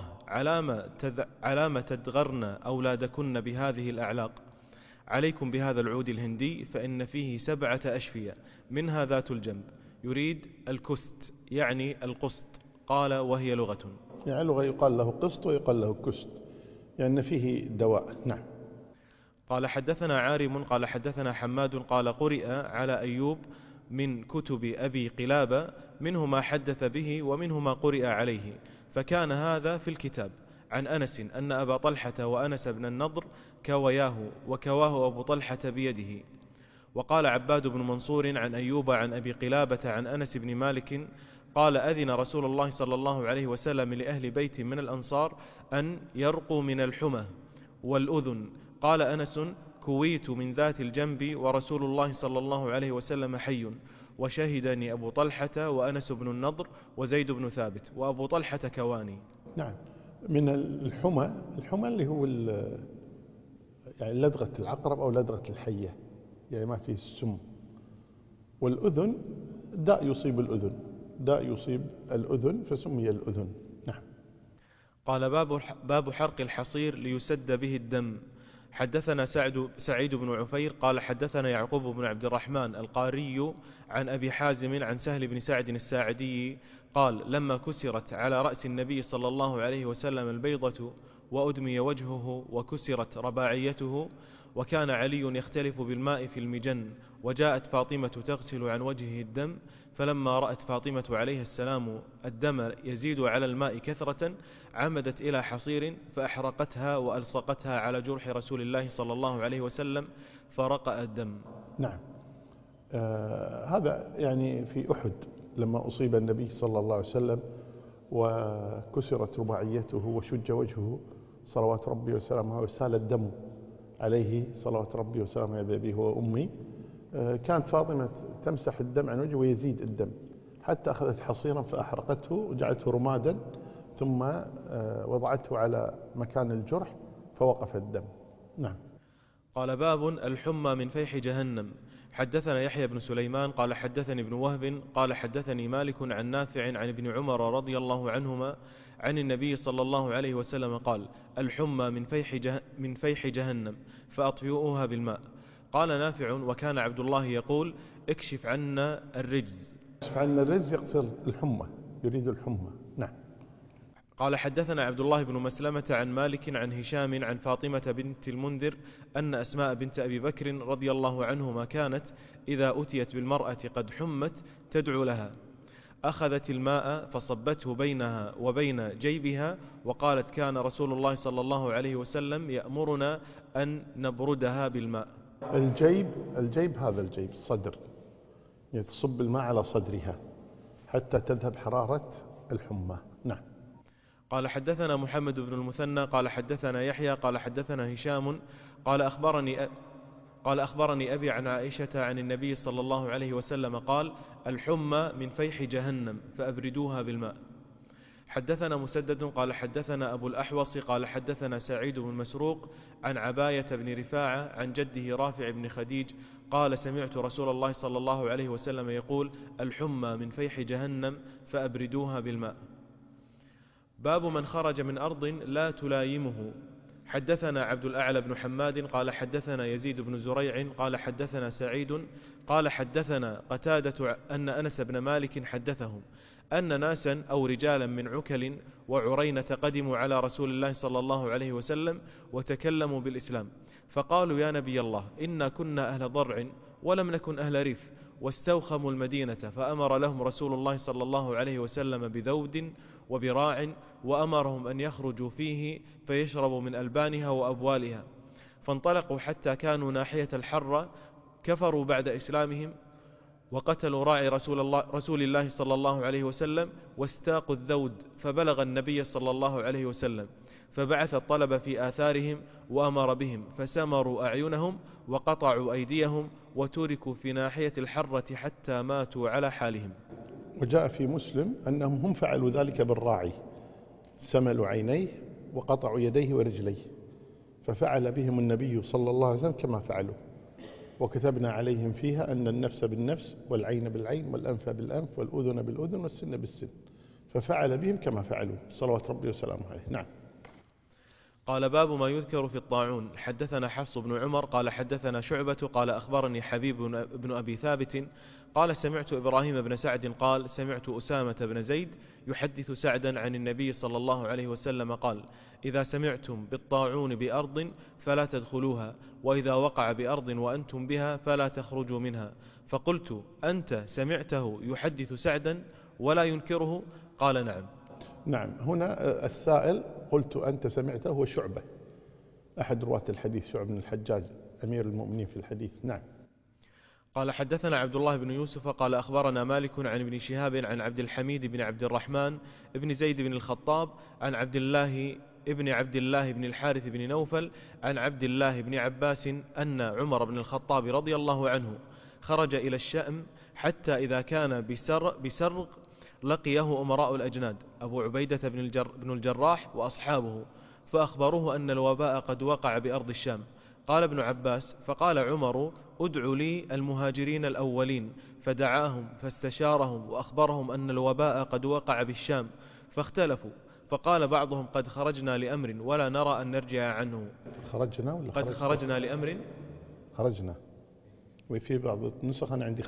علام تدغرن أولادكن بهذه الأعلاق، عليكم بهذا العود الهندي فإن فيه 7 أشفية منها ذات الجنب، يريد الكست يعني القسط. قال وهي لغة، يعني لغة يقال له قسط ويقال له كست، يعني فيه دواء. نعم. قال حدثنا عارم قال حدثنا حماد قال قرئ على أيوب من كتب أبي قلابة، منه ما حدث به ومنه ما قرئ عليه، فكان هذا في الكتاب. عن أنس أن أبا طلحة وأنس بن النضر كوياه، وكواه أبو طلحة بيده. وقال عباد بن منصور عن أيوب عن أبي قلابة عن أنس بن مالك قال أذن رسول الله صلى الله عليه وسلم لأهل بيت من الأنصار أن يرقوا من الحمى والأذن. قال أنس كويت من ذات الجنب ورسول الله صلى الله عليه وسلم حي، وشهدني أبو طلحة وأنس بن النضر وزيد بن ثابت، وأبو طلحة كواني. نعم. من الحمى اللي هو يعني لدغة العقرب أو لدغة الحية، يعني ما فيه السم. والأذن داء يصيب الأذن، داء يصيب الأذن فسمي الأذن. نعم. قال باب حرق الحصير ليسد به الدم. حدثنا سعيد بن عفير قال حدثنا يعقوب بن عبد الرحمن القاري عن أبي حازم عن سهل بن سعد الساعدي قال لما كسرت على رأس النبي صلى الله عليه وسلم البيضة وأدمي وجهه وكسرت رباعيته، وكان علي يختلف بالماء في المجن، وجاءت فاطمة تغسل عن وجهه الدم، فلما رأت فاطمة عليه السلام الدم يزيد على الماء كثرة عمدت إلى حصير فأحرقتها وألصقتها على جرح رسول الله صلى الله عليه وسلم فرقأ الدم. نعم. هذا يعني في أحد لما أصيب النبي صلى الله عليه وسلم وكسرت رباعيته وشج وجهه صلوات ربي وسلامه وسال الدم عليه صلوات ربي وسلامه بأبيه وأمي، كانت فاطمة تمسح الدم عن وجهه ويزيد الدم حتى أخذت حصيرا فأحرقته وجعلته رمادا، ثم وضعته على مكان الجرح فوقف الدم. نعم. قال باب الحمى من فيح جهنم. حدثنا يحيى بن سليمان قال حدثني ابن وهب قال حدثني مالك عن نافع عن ابن عمر رضي الله عنهما عن النبي صلى الله عليه وسلم قال الحمى من فيح جهنم فأطفئوها بالماء. قال نافع وكان عبد الله يقول اكشف عنا الرجز. اكشف عنا الرجز يقصد الحمى، يريد الحمى. نعم. قال حدثنا عبد الله بن مسلمة عن مالك عن هشام عن فاطمة بنت المنذر أن أسماء بنت أبي بكر رضي الله عنهما كانت إذا أتيت بالمرأة قد حمت تدعو لها، أخذت الماء فصبته بينها وبين جيبها، وقالت كان رسول الله صلى الله عليه وسلم يأمرنا أن نبردها بالماء. الجيب هذا الجيب الصدر، يعني تصب الماء على صدرها حتى تذهب حرارة الحمى. نعم. قال حدثنا محمد بن المثنى قال حدثنا يحيى قال حدثنا هشام قال أخبرني أبي عن عائشة عن النبي صلى الله عليه وسلم قال الحمى من فيح جهنم فأبردوها بالماء. حدثنا مسدد قال حدثنا أبو الأحوص قال حدثنا سعيد بن مسروق عن عباية بن رفاعة عن جده رافع بن خديج قال سمعت رسول الله صلى الله عليه وسلم يقول الحمى من فيح جهنم فأبردوها بالماء. باب من خرج من أرض لا تلايمه. حدثنا عبد الأعلى بن حماد قال حدثنا يزيد بن زريع قال حدثنا سعيد قال حدثنا قتادة أن أنس بن مالك حدثهم أن ناسا أو رجالا من عكل وعرينة قدموا على رسول الله صلى الله عليه وسلم وتكلموا بالإسلام، فقالوا يا نبي الله إنا كنا أهل ضرع ولم نكن أهل ريف، واستوخموا المدينة، فأمر لهم رسول الله صلى الله عليه وسلم بذود وبراع، وأمرهم أن يخرجوا فيه فيشربوا من ألبانها وأبوالها، فانطلقوا حتى كانوا ناحية الحرة، كفروا بعد إسلامهم وقتلوا راعي رسول الله صلى الله عليه وسلم واستاقوا الذود، فبلغ النبي صلى الله عليه وسلم، فبعث الطلب في آثارهم وأمر بهم، فسمروا أعينهم وقطعوا أيديهم وتركوا في ناحية الحرة حتى ماتوا على حالهم. وجاء في مسلم أنهم هم فعلوا ذلك بالراعي، سملوا عينيه وقطعوا يديه ورجليه، ففعل بهم النبي صلى الله عليه وسلم كما فعلوا، وكتبنا عليهم فيها أن النفس بالنفس والعين بالعين والأنف بالأنف والأذن بالأذن والسن بالسن، ففعل بهم كما فعلوا صلوات ربي وسلامه عليه. نعم. قال باب ما يذكر في الطاعون. حدثنا حفص بن عمر قال حدثنا شعبة قال أخبرني حبيب بن أبي ثابت قال سمعت إبراهيم بن سعد قال سمعت أسامة بن زيد يحدث سعدا عن النبي صلى الله عليه وسلم قال إذا سمعتم بالطاعون بأرض فلا تدخلوها، وإذا وقع بأرض وأنتم بها فلا تخرجوا منها. فقلت أنت سمعته يحدث سعدا ولا ينكره؟ قال نعم. نعم. هنا السائل قلت أنت سمعته هو شعبة أحد رواة الحديث، شعبة بن الحجاج أمير المؤمنين في الحديث. نعم. قال حدثنا عبد الله بن يوسف قال أخبرنا مالك عن ابن شهاب عن عبد الحميد بن عبد الرحمن بن زيد بن الخطاب عن عبد الله بن الحارث بن نوفل عن عبد الله بن عباس أن عمر بن الخطاب رضي الله عنه خرج إلى الشأم حتى إذا كان بسرغ لقيه أمراء الأجناد أبو عبيدة بن الجراح وأصحابه، فأخبروه أن الوباء قد وقع بأرض الشام. قال ابن عباس فقال عمر ادعوا لي المهاجرين الأولين، فدعاهم فاستشارهم وأخبرهم أن الوباء قد وقع بالشام، فاختلفوا، فقال بعضهم قد خرجنا لأمر ولا نرى أن نرجع عنه. قد خرجنا لأمر خرجنا، وفي بعض النسخ أنا عندي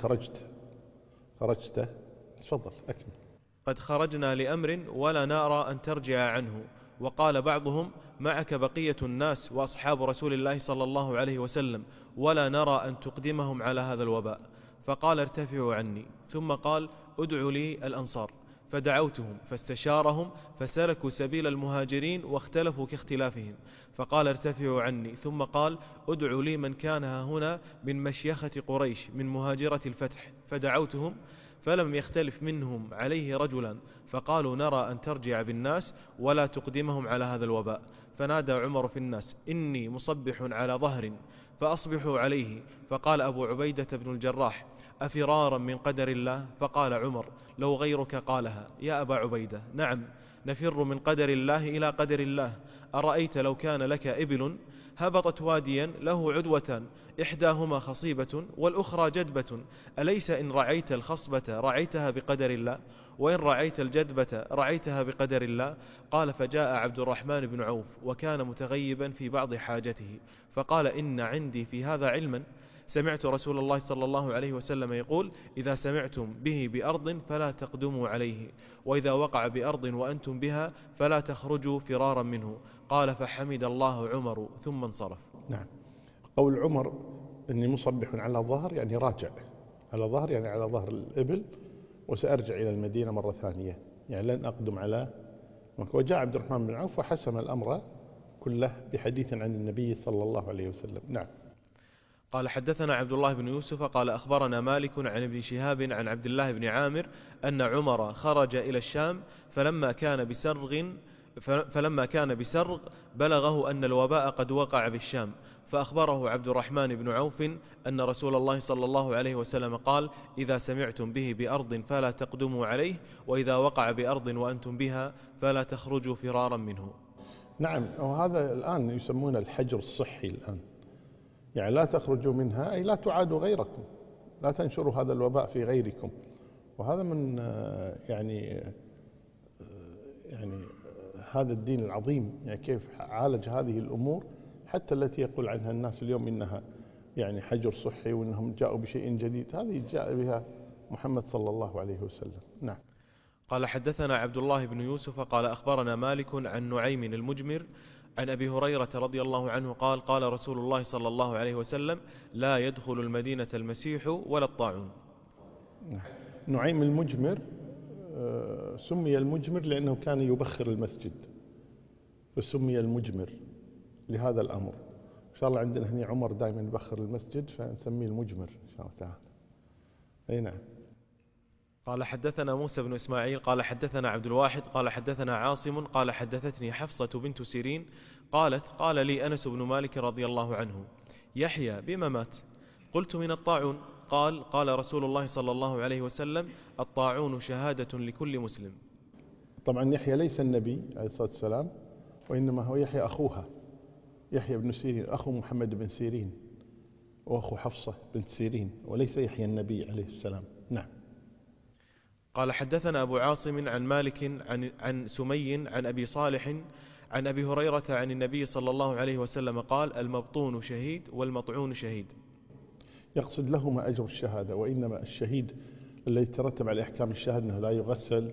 خرجته. تفضل أكمل. قد خرجنا لأمر ولا نرى أن ترجع عنه. وقال بعضهم معك بقية الناس وأصحاب رسول الله صلى الله عليه وسلم ولا نرى أن تقدمهم على هذا الوباء. فقال ارتفعوا عني. ثم قال ادعوا لي الأنصار، فدعوتهم فاستشارهم فسلكوا سبيل المهاجرين واختلفوا كاختلافهم. فقال ارتفعوا عني. ثم قال ادعوا لي من كان هنا من مشيخة قريش من مهاجرة الفتح، فدعوتهم فلم يختلف منهم عليه رجلا، فقالوا نرى أن ترجع بالناس ولا تقدمهم على هذا الوباء. فنادى عمر في الناس إني مصبح على ظهر فأصبحوا عليه. فقال أبو عبيدة بن الجراح أفرارا من قدر الله؟ فقال عمر لو غيرك قالها يا أبا عبيدة نعم، نفر من قدر الله إلى قدر الله. أرأيت لو كان لك إبل هبطت واديا له عدوة إحداهما خصيبة والأخرى جدبة، أليس إن رعيت الخصبة رعيتها بقدر الله، وإن رعيت الجدبة رعيتها بقدر الله؟ قال فجاء عبد الرحمن بن عوف وكان متغيبا في بعض حاجته، فقال إن عندي في هذا علما، سمعت رسول الله صلى الله عليه وسلم يقول إذا سمعتم به بأرض فلا تقدموا عليه، وإذا وقع بأرض وأنتم بها فلا تخرجوا فرارا منه. قال فحمد الله عمر ثم انصرف. نعم. قول عمر إني مصبح على ظهر يعني راجع على ظهر، يعني على ظهر الإبل، وسأرجع إلى المدينة مرة ثانية، يعني لن أقدم على مكة. وجاء عبد الرحمن بن عوف وحسم الأمر كله بحديث عن النبي صلى الله عليه وسلم. نعم. قال حدثنا عبد الله بن يوسف قال أخبرنا مالك عن ابن شهاب عن عبد الله بن عامر أن عمر خرج إلى الشام فلما كان بسرغ بلغه أن الوباء قد وقع بالشام، فأخبره عبد الرحمن بن عوف أن رسول الله صلى الله عليه وسلم قال إذا سمعتم به بأرض فلا تقدموا عليه، وإذا وقع بأرض وأنتم بها فلا تخرجوا فرارا منه. نعم. وهذا الآن يسمونه الحجر الصحي الآن، يعني لا تخرجوا منها أي لا تعادوا غيركم، لا تنشروا هذا الوباء في غيركم. وهذا من يعني هذا الدين العظيم، يعني كيف عالج هذه الأمور حتى التي يقول عنها الناس اليوم إنها يعني حجر صحي وإنهم جاءوا بشيء جديد، هذه جاء بها محمد صلى الله عليه وسلم. نعم. قال حدثنا عبد الله بن يوسف قال أخبرنا مالك عن نعيم المجمر عن أبي هريرة رضي الله عنه قال قال رسول الله صلى الله عليه وسلم لا يدخل المدينة المسيح ولا الطاعون. نعيم المجمر سمي المجمر لأنه كان يبخر المسجد، فسمي المجمر لهذا الأمر. إن شاء الله عندنا هنا عمر دائما يبخر المسجد فنسميه المجمر إن شاء الله تعالى. أي نعم. قال حدثنا موسى بن إسماعيل قال حدثنا عبد الواحد قال حدثنا عاصم قال حدثتني حفصة بنت سيرين قالت قال لي أنس بن مالك رضي الله عنه يحيى بما مات؟ قلت من الطاعون. قال قال رسول الله صلى الله عليه وسلم الطاعون شهادة لكل مسلم. طبعا يحيى ليس النبي عليه الصلاة والسلام، وإنما هو يحيى أخوها، يحيى بن سيرين أخو محمد بن سيرين وأخو حفصة بنت سيرين، وليس يحيى النبي عليه السلام. نعم. قال حدثنا أبو عاصم عن مالك عن سمي عن أبي صالح عن أبي هريرة عن النبي صلى الله عليه وسلم قال المبطون شهيد والمطعون شهيد. يقصد لهما أجر الشهادة، وإنما الشهيد الذي ترتب على أحكام الشهادة أنه لا يغسل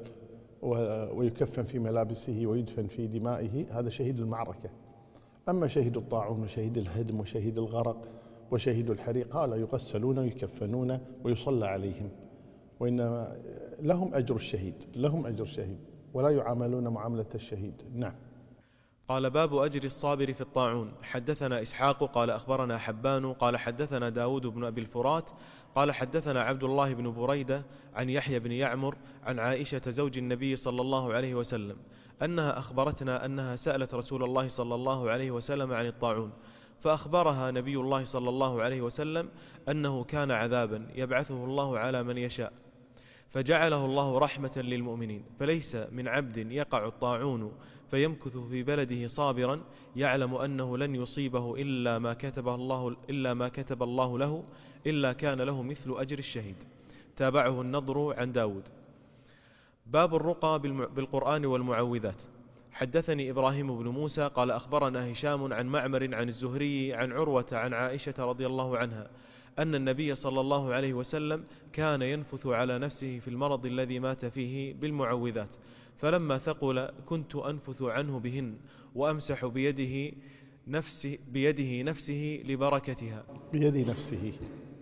ويكفن في ملابسه ويدفن في دمائه، هذا شهيد المعركة. أما شهيد الطاعون وشهيد الهدم وشهيد الغرق وشهيد الحريق هؤلاء يغسلون ويكفنون ويصلى عليهم، وإنما لهم أجر الشهيد، لهم أجر الشهيد ولا يعاملون معاملة الشهيد. نعم. قال باب أجر الصابر في الطاعون. حدثنا إسحاق قال أخبرنا حبان قال حدثنا داود بن أبي الفرات قال حدثنا عبد الله بن بريدة عن يحيى بن يعمر عن عائشة زوج النبي صلى الله عليه وسلم أنها أخبرتنا أنها سألت رسول الله صلى الله عليه وسلم عن الطاعون، فأخبرها نبي الله صلى الله عليه وسلم أنه كان عذابا يبعثه الله على من يشاء، فجعله الله رحمة للمؤمنين، فليس من عبد يقع الطاعون فيمكث في بلده صابرا يعلم أنه لن يصيبه إلا ما كتب الله له إلا كان له مثل أجر الشهيد. تابعه النضر عن داود. باب الرقى بالقرآن والمعوذات. حدثني إبراهيم بن موسى قال أخبرنا هشام عن معمر عن الزهري عن عروة عن عائشة رضي الله عنها أن النبي صلى الله عليه وسلم كان ينفث على نفسه في المرض الذي مات فيه بالمعوذات، فلما ثقل كنت أنفث عنه بهن وأمسح بيده نفسه لبركتها. بيد نفسه،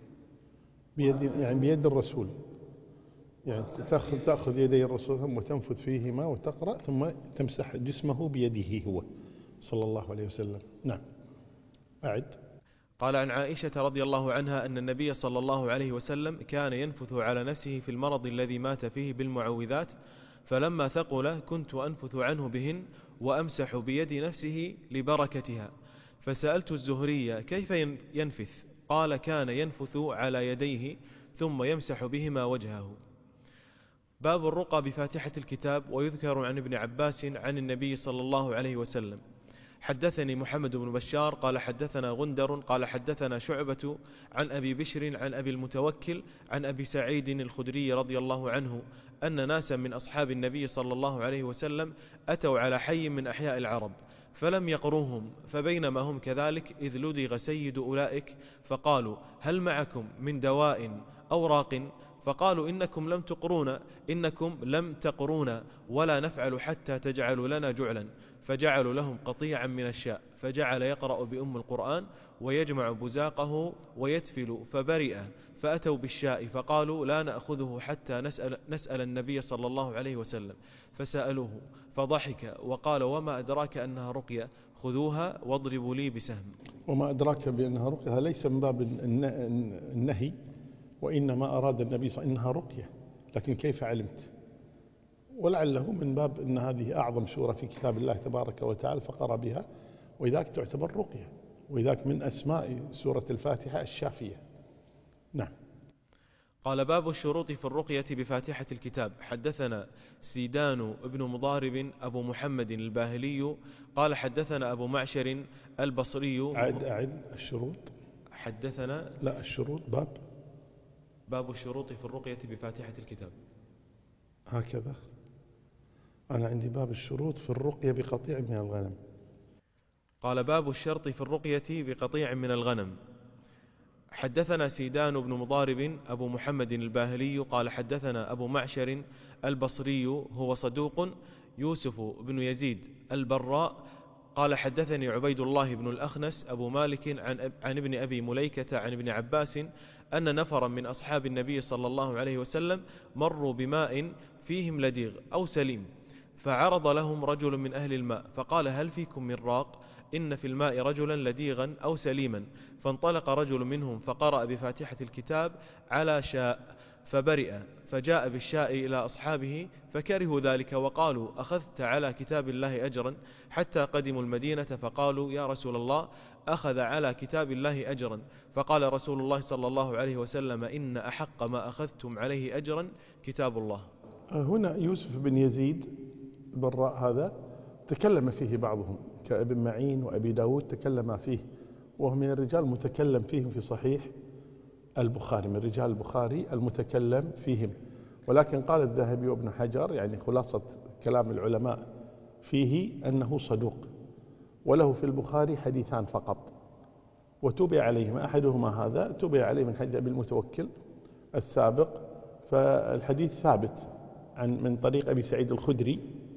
يعني بيد الرسول، يعني تأخذ يدي الرسول ثم تنفث فيهما وتقرأ ثم تمسح جسمه بيده هو صلى الله عليه وسلم. نعم. أعد. قال عن عائشة رضي الله عنها أن النبي صلى الله عليه وسلم كان ينفث على نفسه في المرض الذي مات فيه بالمعوذات، فلما ثقل كنت أنفث عنه بهن وأمسح بيد نفسه لبركتها، فسألت الزهري كيف ينفث؟ قال كان ينفث على يديه ثم يمسح بهما وجهه. باب الرقى بفاتحة الكتاب. ويذكر عن ابن عباس عن النبي صلى الله عليه وسلم. حدثني محمد بن بشار قال حدثنا غندر قال حدثنا شعبة عن أبي بشر عن أبي المتوكل عن أبي سعيد الخدري رضي الله عنه أن ناسا من أصحاب النبي صلى الله عليه وسلم أتوا على حي من أحياء العرب فلم يقروهم، فبينما هم كذلك إذ لدغ سيد أولئك فقالوا هل معكم من دواء أو راق؟ فقالوا إنكم لم تقرونا ولا نفعل حتى تجعلوا لنا جعلا، فجعلوا لهم قطيعا من الشاء، فجعل يقرأ بأم القرآن ويجمع بزاقه ويتفل فبرئ، فأتوا بالشاء فقالوا لا نأخذه حتى نسأل النبي صلى الله عليه وسلم، فسألوه فضحك وقال وما أدراك أنها رقية؟ خذوها واضربوا لي بسهم. وما أدراك بأنها رقية ليس من باب النهي، وإنما أراد النبي صلى الله عليه وسلم إنها رقية، لكن كيف علمت؟ ولعله من باب أن هذه أعظم سورة في كتاب الله تبارك وتعالى فقرأ بها، وإذاك تعتبر رقية، وإذاك من أسماء سورة الفاتحة الشافية. نعم. قال باب الشروط في الرقية بفاتحة الكتاب. حدثنا سيدان ابن مضارب أبو محمد الباهلي قال حدثنا أبو معشر البصري. أعد الشروط. حدثنا. لا، الشروط باب الشروط في الرقية بفاتحة الكتاب. هكذا أنا عندي باب الشروط في الرقية بقطيع من الغنم. قال باب الشرط في الرقية بقطيع من الغنم. حدثنا سيدان بن مضارب أبو محمد الباهلي قال حدثنا أبو معشر البصري هو صدوق يوسف بن يزيد البراء قال حدثني عبيد الله بن الأخنس أبو مالك عن ابن أبي مليكة عن ابن عباس أن نفرا من أصحاب النبي صلى الله عليه وسلم مروا بماء فيهم لديغ أو سليم، فعرض لهم رجل من أهل الماء فقال هل فيكم من راق؟ إن في الماء رجلا لديغا أو سليما. فانطلق رجل منهم فقرأ بفاتحة الكتاب على شاء فبرئ، فجاء بالشاء إلى أصحابه فكرهوا ذلك وقالوا أخذت على كتاب الله أجرا، حتى قدموا المدينة فقالوا يا رسول الله أخذ على كتاب الله أجرا. فقال رسول الله صلى الله عليه وسلم إن أحق ما أخذتم عليه أجرا كتاب الله. هنا يوسف بن يزيد البراء هذا تكلم فيه بعضهم كابن معين وأبي داود تكلم فيه، وهو من الرجال المتكلم فيهم في صحيح البخاري، من رجال البخاري المتكلم فيهم. ولكن قال الذهبي وابن حجر يعني خلاصة كلام العلماء فيه أنه صدوق، وله في البخاري حديثان فقط وتوبع عليهما، أحدهما هذا توبع عليه من حديث أبي المتوكل السابق، فالحديث ثابت من طريق أبي سعيد الخدري،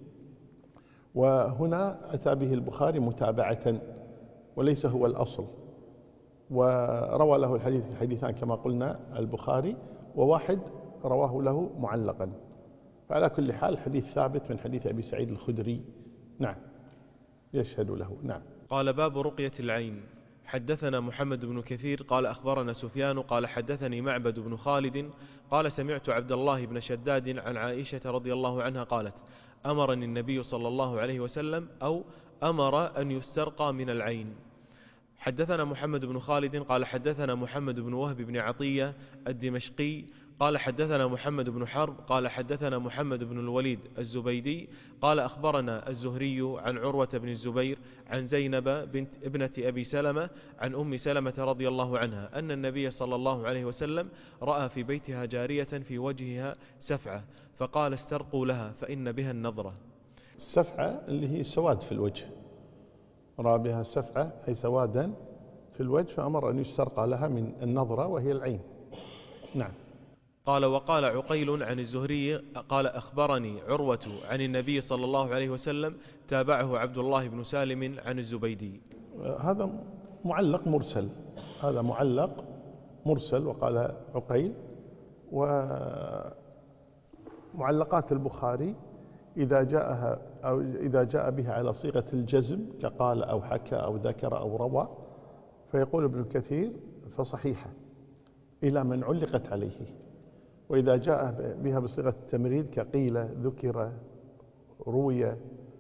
وهنا أتى به البخاري متابعة وليس هو الأصل، وروى له الحديثان كما قلنا البخاري، وواحد رواه له معلقا. فعلى كل حال الحديث ثابت من حديث أبي سعيد الخدري، نعم، يشهد له. نعم. قال باب رقية العين. حدثنا محمد بن كثير قال أخبرنا سفيان قال حدثني معبد بن خالد قال سمعت عبد الله بن شداد عن عائشة رضي الله عنها قالت أمرني النبي صلى الله عليه وسلم أو أمر أن يسترقى من العين. حدثنا محمد بن خالد قال حدثنا محمد بن وهب بن عطية الدمشقي قال حدثنا محمد بن حرب قال حدثنا محمد بن الوليد الزبيدي قال أخبرنا الزهري عن عروة بن الزبير عن زينب بنت ابنة أبي سلمة عن أم سلمة رضي الله عنها أن النبي صلى الله عليه وسلم رأى في بيتها جارية في وجهها سفعة فقال استرقوا لها فإن بها النظرة. السفعة اللي هي سواد في الوجه، رأى بها سفعة أي سوادا في الوجه، فأمر أن يسترقى لها من النظرة وهي العين. نعم. قال وقال عقيل عن الزهري قال أخبرني عروة عن النبي صلى الله عليه وسلم تابعه عبد الله بن سالم عن الزبيدي. هذا معلق مرسل، هذا معلق مرسل. وقال عقيل ومعلقات البخاري إذا جاء بها على صيغة الجزم كقال أو حكى أو ذكر أو روى فيقول ابن كثير فصحيحة إلى من علقت عليه، وإذا جاء بها بصيغة التمريض كقيل ذكر روي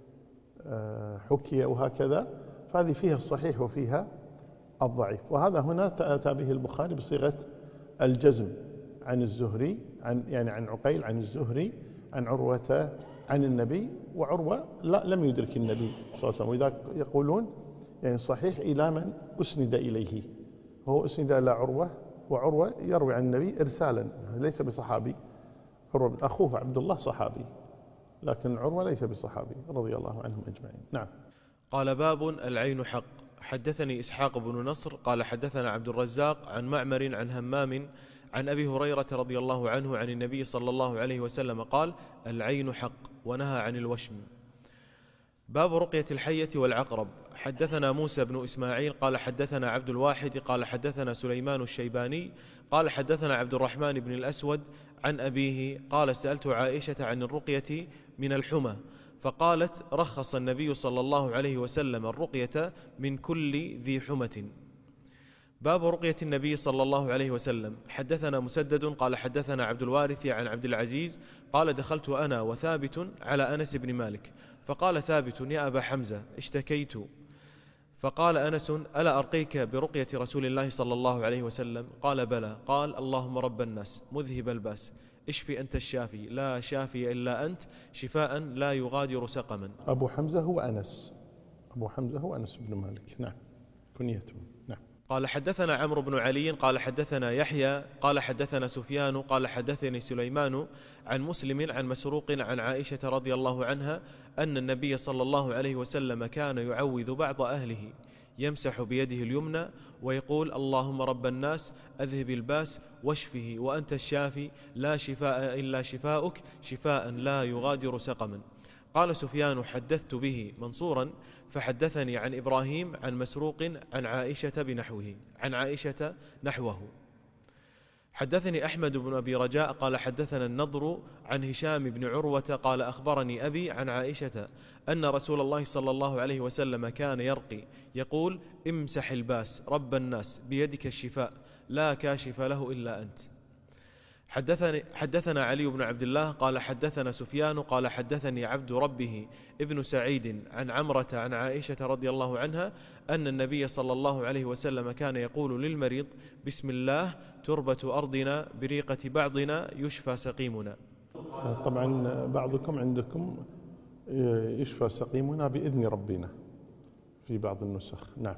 حكي وهكذا فهذه فيها الصحيح وفيها الضعيف. وهذا هنا أتى به البخاري بصيغة الجزم عن الزهري عن عقيل عن الزهري عن عروة عن النبي، وعروة لم يدرك النبي صلى الله عليه وسلم. وإذا يقولون يعني صحيح إلى من أسند إليه، هو أسند إلى عروة، وعروة يروي عن النبي إرسالا ليس بصحابي. عروة بن أخوه عبد الله صحابي، لكن عروة ليس بصحابي رضي الله عنهم أجمعين. نعم. قال باب العين حق. حدثني إسحاق بن نصر قال حدثنا عبد الرزاق عن معمر عن همام عن أبي هريرة رضي الله عنه عن النبي صلى الله عليه وسلم قال العين حق ونهى عن الوشم. باب رقية الحية والعقرب. حدثنا موسى بن إسماعيل قال حدثنا عبد الواحد قال حدثنا سليمان الشيباني قال حدثنا عبد الرحمن بن الأسود عن أبيه قال سألت عائشة عن الرقية من الحمى فقالت رخص النبي صلى الله عليه وسلم الرقية من كل ذي حمة. باب رقية النبي صلى الله عليه وسلم. حدثنا مسدد قال حدثنا عبد الوارث عن عبد العزيز قال دخلت أنا وثابت على أنس بن مالك فقال ثابت يا أبا حمزة اشتكيت، فقال أنس ألا أرقيك برقية رسول الله صلى الله عليه وسلم؟ قال بلى. قال اللهم رب الناس مذهب الباس اشفي أنت الشافي لا شافي إلا أنت شفاء لا يغادر سقما. أبو حمزة هو أنس، أبو حمزة هو أنس بن مالك، نعم كنيته. نعم. قال حدثنا عمرو بن علي قال حدثنا يحيى قال حدثنا سفيان قال حدثني سليمان عن مسلم عن مسروق عن عائشة رضي الله عنها أن النبي صلى الله عليه وسلم كان يعوذ بعض أهله يمسح بيده اليمنى ويقول اللهم رب الناس أذهب الباس واشفه وأنت الشافي لا شفاء إلا شفاؤك شفاء لا يغادر سقما. قال سفيان حدثت به منصورا فحدثني عن إبراهيم عن مسروق عن عائشة نحوه. حدثني أحمد بن أبي رجاء قال حدثنا النضر عن هشام بن عروة قال أخبرني أبي عن عائشة أن رسول الله صلى الله عليه وسلم كان يرقي يقول امسح الباس رب الناس بيدك الشفاء لا كاشف له إلا أنت. حدثنا علي بن عبد الله قال حدثنا سفيان قال حدثني عبد ربه ابن سعيد عن عمرة عن عائشة رضي الله عنها أن النبي صلى الله عليه وسلم كان يقول للمريض بسم الله تربة أرضنا بريقة بعضنا يشفى سقيمنا. طبعا بعضكم عندكم يشفى سقيمنا بإذن ربنا في بعض النسخ. نعم.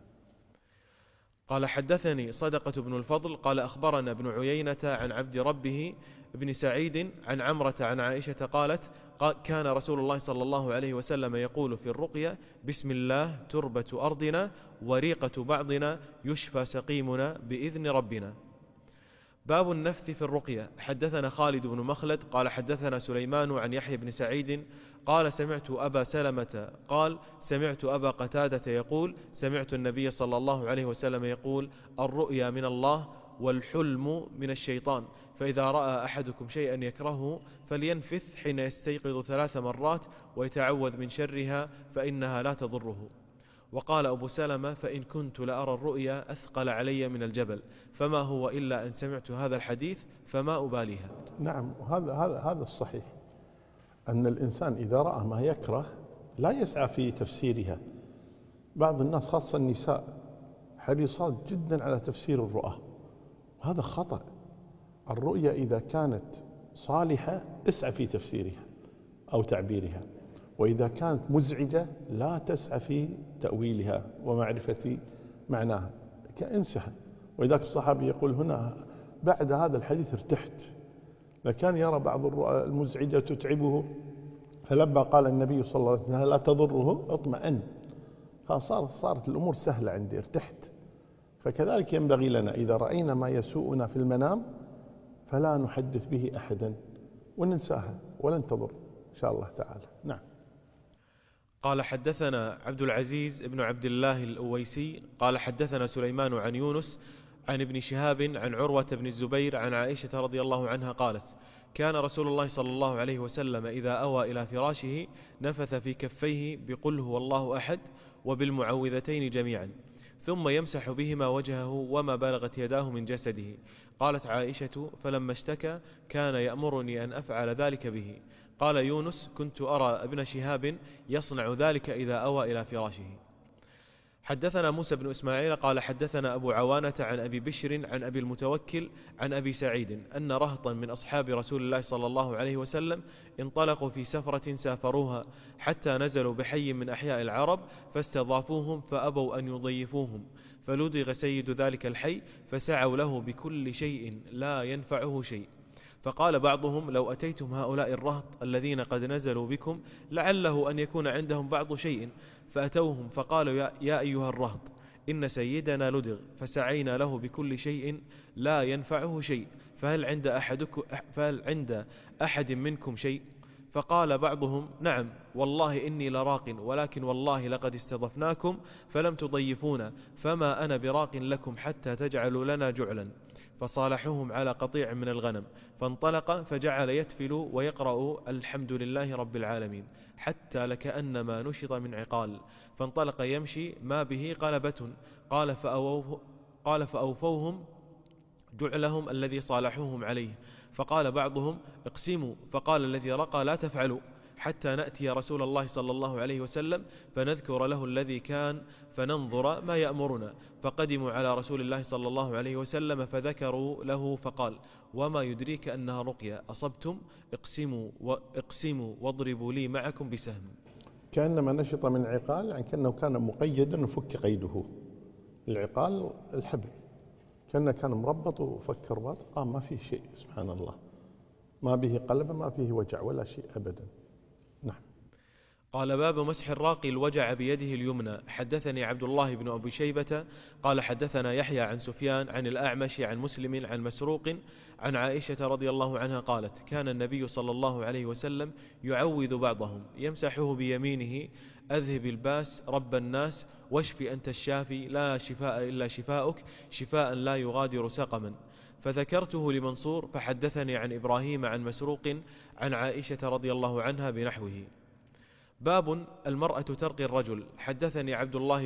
قال حدثني صدقة بن الفضل قال أخبرنا ابن عيينة عن عبد ربه ابن سعيد عن عمرة عن عائشة قالت كان رسول الله صلى الله عليه وسلم يقول في الرقية بسم الله تربة أرضنا وريقة بعضنا يشفى سقيمنا بإذن ربنا. باب النفث في الرقية. حدثنا خالد بن مخلد قال حدثنا سليمان عن يحيى بن سعيد قال سمعت أبا سلمة قال سمعت أبا قتادة يقول سمعت النبي صلى الله عليه وسلم يقول الرؤيا من الله والحلم من الشيطان فإذا رأى أحدكم شيئا يكرهه فلينفث حين يستيقظ 3 مرات ويتعوذ من شرها فإنها لا تضره. وقال أبو سلمة فإن كنت لأرى الرؤيا أثقل علي من الجبل فما هو إلا أن سمعت هذا الحديث فما أباليها. نعم. هذا الصحيح أن الإنسان إذا رأى ما يكره لا يسعى في تفسيرها. بعض الناس خاصة النساء حريصات جدا على تفسير الرؤى، هذا خطأ. الرؤيا إذا كانت صالحة اسعى في تفسيرها أو تعبيرها، وإذا كانت مزعجة لا تسعى في تأويلها ومعرفة معناها كإنسها. وإذاك الصحابي يقول هنا بعد هذا الحديث ارتحت، لكان يرى بعض الرؤى المزعجة تتعبه، فلما قال النبي صلى الله عليه وسلم لا تضره اطمئن، صارت الأمور سهلة عندي ارتحت. فكذلك ينبغي لنا إذا رأينا ما يسوءنا في المنام فلا نحدث به أحدا وننساها ولن تضر إن شاء الله تعالى. نعم. قال حدثنا عبد العزيز بن عبد الله الأويسي قال حدثنا سليمان عن يونس عن ابن شهاب عن عروة بن الزبير عن عائشة رضي الله عنها قالت كان رسول الله صلى الله عليه وسلم إذا أوى إلى فراشه نفث في كفيه بقل هو الله أحد وبالمعوذتين جميعا ثم يمسح بهما وجهه وما بلغت يداه من جسده. قالت عائشة فلما اشتكى كان يأمرني أن أفعل ذلك به. قال يونس كنت أرى ابن شهاب يصنع ذلك إذا أوى إلى فراشه. حدثنا موسى بن إسماعيل قال حدثنا أبو عوانة عن أبي بشر عن أبي المتوكل عن أبي سعيد أن رهطا من أصحاب رسول الله صلى الله عليه وسلم انطلقوا في سفرة سافروها حتى نزلوا بحي من أحياء العرب فاستضافوهم فأبوا أن يضيفوهم، فلدغ سيد ذلك الحي فسعوا له بكل شيء لا ينفعه شيء. فقال بعضهم لو أتيتم هؤلاء الرهط الذين قد نزلوا بكم لعله أن يكون عندهم بعض شيء، فأتوهم فقالوا يا أيها الرهط إن سيدنا لدغ فسعينا له بكل شيء لا ينفعه شيء، فهل عند أحد منكم شيء؟ فقال بعضهم نعم والله إني لراق ولكن والله لقد استضفناكم فلم تضيفونا فما أنا براق لكم حتى تجعلوا لنا جعلا. فصالحوهم على قطيع من الغنم فانطلق فجعل يتفل ويقرأ الحمد لله رب العالمين حتى لكأنما نشط من عقال، فانطلق يمشي ما به قلبة. قال فأوفوهم جعلهم الذي صالحوهم عليه. فقال بعضهم اقسموا، فقال الذي رقى لا تفعلوا حتى نأتي رسول الله صلى الله عليه وسلم فنذكر له الذي كان فننظر ما يأمرنا. فقدموا على رسول الله صلى الله عليه وسلم فذكروا له فقال وما يدريك أنها رقية أصبتم اقسموا واضربوا لي معكم بسهم. كأنما نشط من عقال، يعني كأنه كان مقيدا وفك قيده، العقال الحبل، كان مربط وفك رباط، ما في شيء سبحان الله، ما به قلب، ما فيه وجع ولا شيء أبدا. نعم. قال باب مسح الراقي الوجع بيده اليمنى. حدثني عبد الله بن أبي شيبة قال حدثنا يحيى عن سفيان عن الأعمش عن مسلم عن مسروق عن عائشة رضي الله عنها قالت كان النبي صلى الله عليه وسلم يعوذ بعضهم يمسحه بيمينه أذهب الباس رب الناس واشف أنت الشافي لا شفاء إلا شفاؤك شفاء لا يغادر سقما. فذكرته لمنصور فحدثني عن إبراهيم عن مسروق عن عائشة رضي الله عنها بنحوه. باب المرأة ترقي الرجل. حدثني عبد الله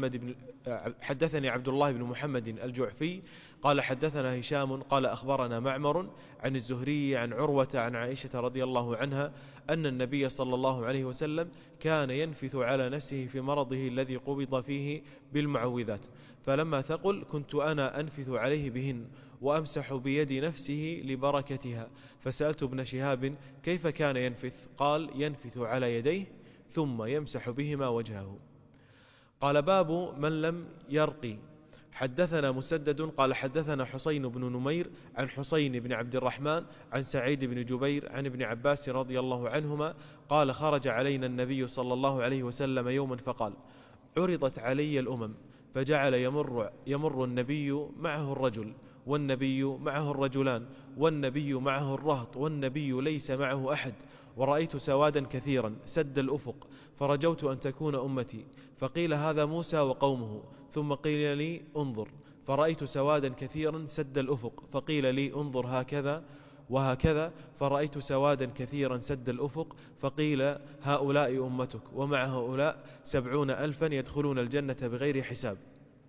بن محمد الجعفي قال حدثنا هشام قال أخبرنا معمر عن الزهري عن عروة عن عائشة رضي الله عنها أن النبي صلى الله عليه وسلم كان ينفث على نفسه في مرضه الذي قبض فيه بالمعوذات، فلما ثقل كنت أنا أنفث عليه بهن وأمسح بيد نفسه لبركتها، فسألت ابن شهاب كيف كان ينفث؟ قال ينفث على يديه ثم يمسح بهما وجهه. قال باب من لم يرقي. حدثنا مسدد قال حدثنا حسين بن نمير عن حسين بن عبد الرحمن عن سعيد بن جبير عن ابن عباس رضي الله عنهما قال خرج علينا النبي صلى الله عليه وسلم يوما فقال عرضت علي الأمم فجعل يمر النبي معه الرجل والنبي معه الرجلان والنبي معه الرهط والنبي ليس معه أحد، ورأيت سوادا كثيرا سد الأفق فرجوت أن تكون أمتي، فقيل هذا موسى وقومه، ثم قيل لي انظر فرأيت سوادا كثيرا سد الأفق فقيل لي انظر هكذا وهكذا فرأيت سوادا كثيرا سد الأفق فقيل هؤلاء أمتك ومع هؤلاء 70,000 يدخلون الجنة بغير حساب.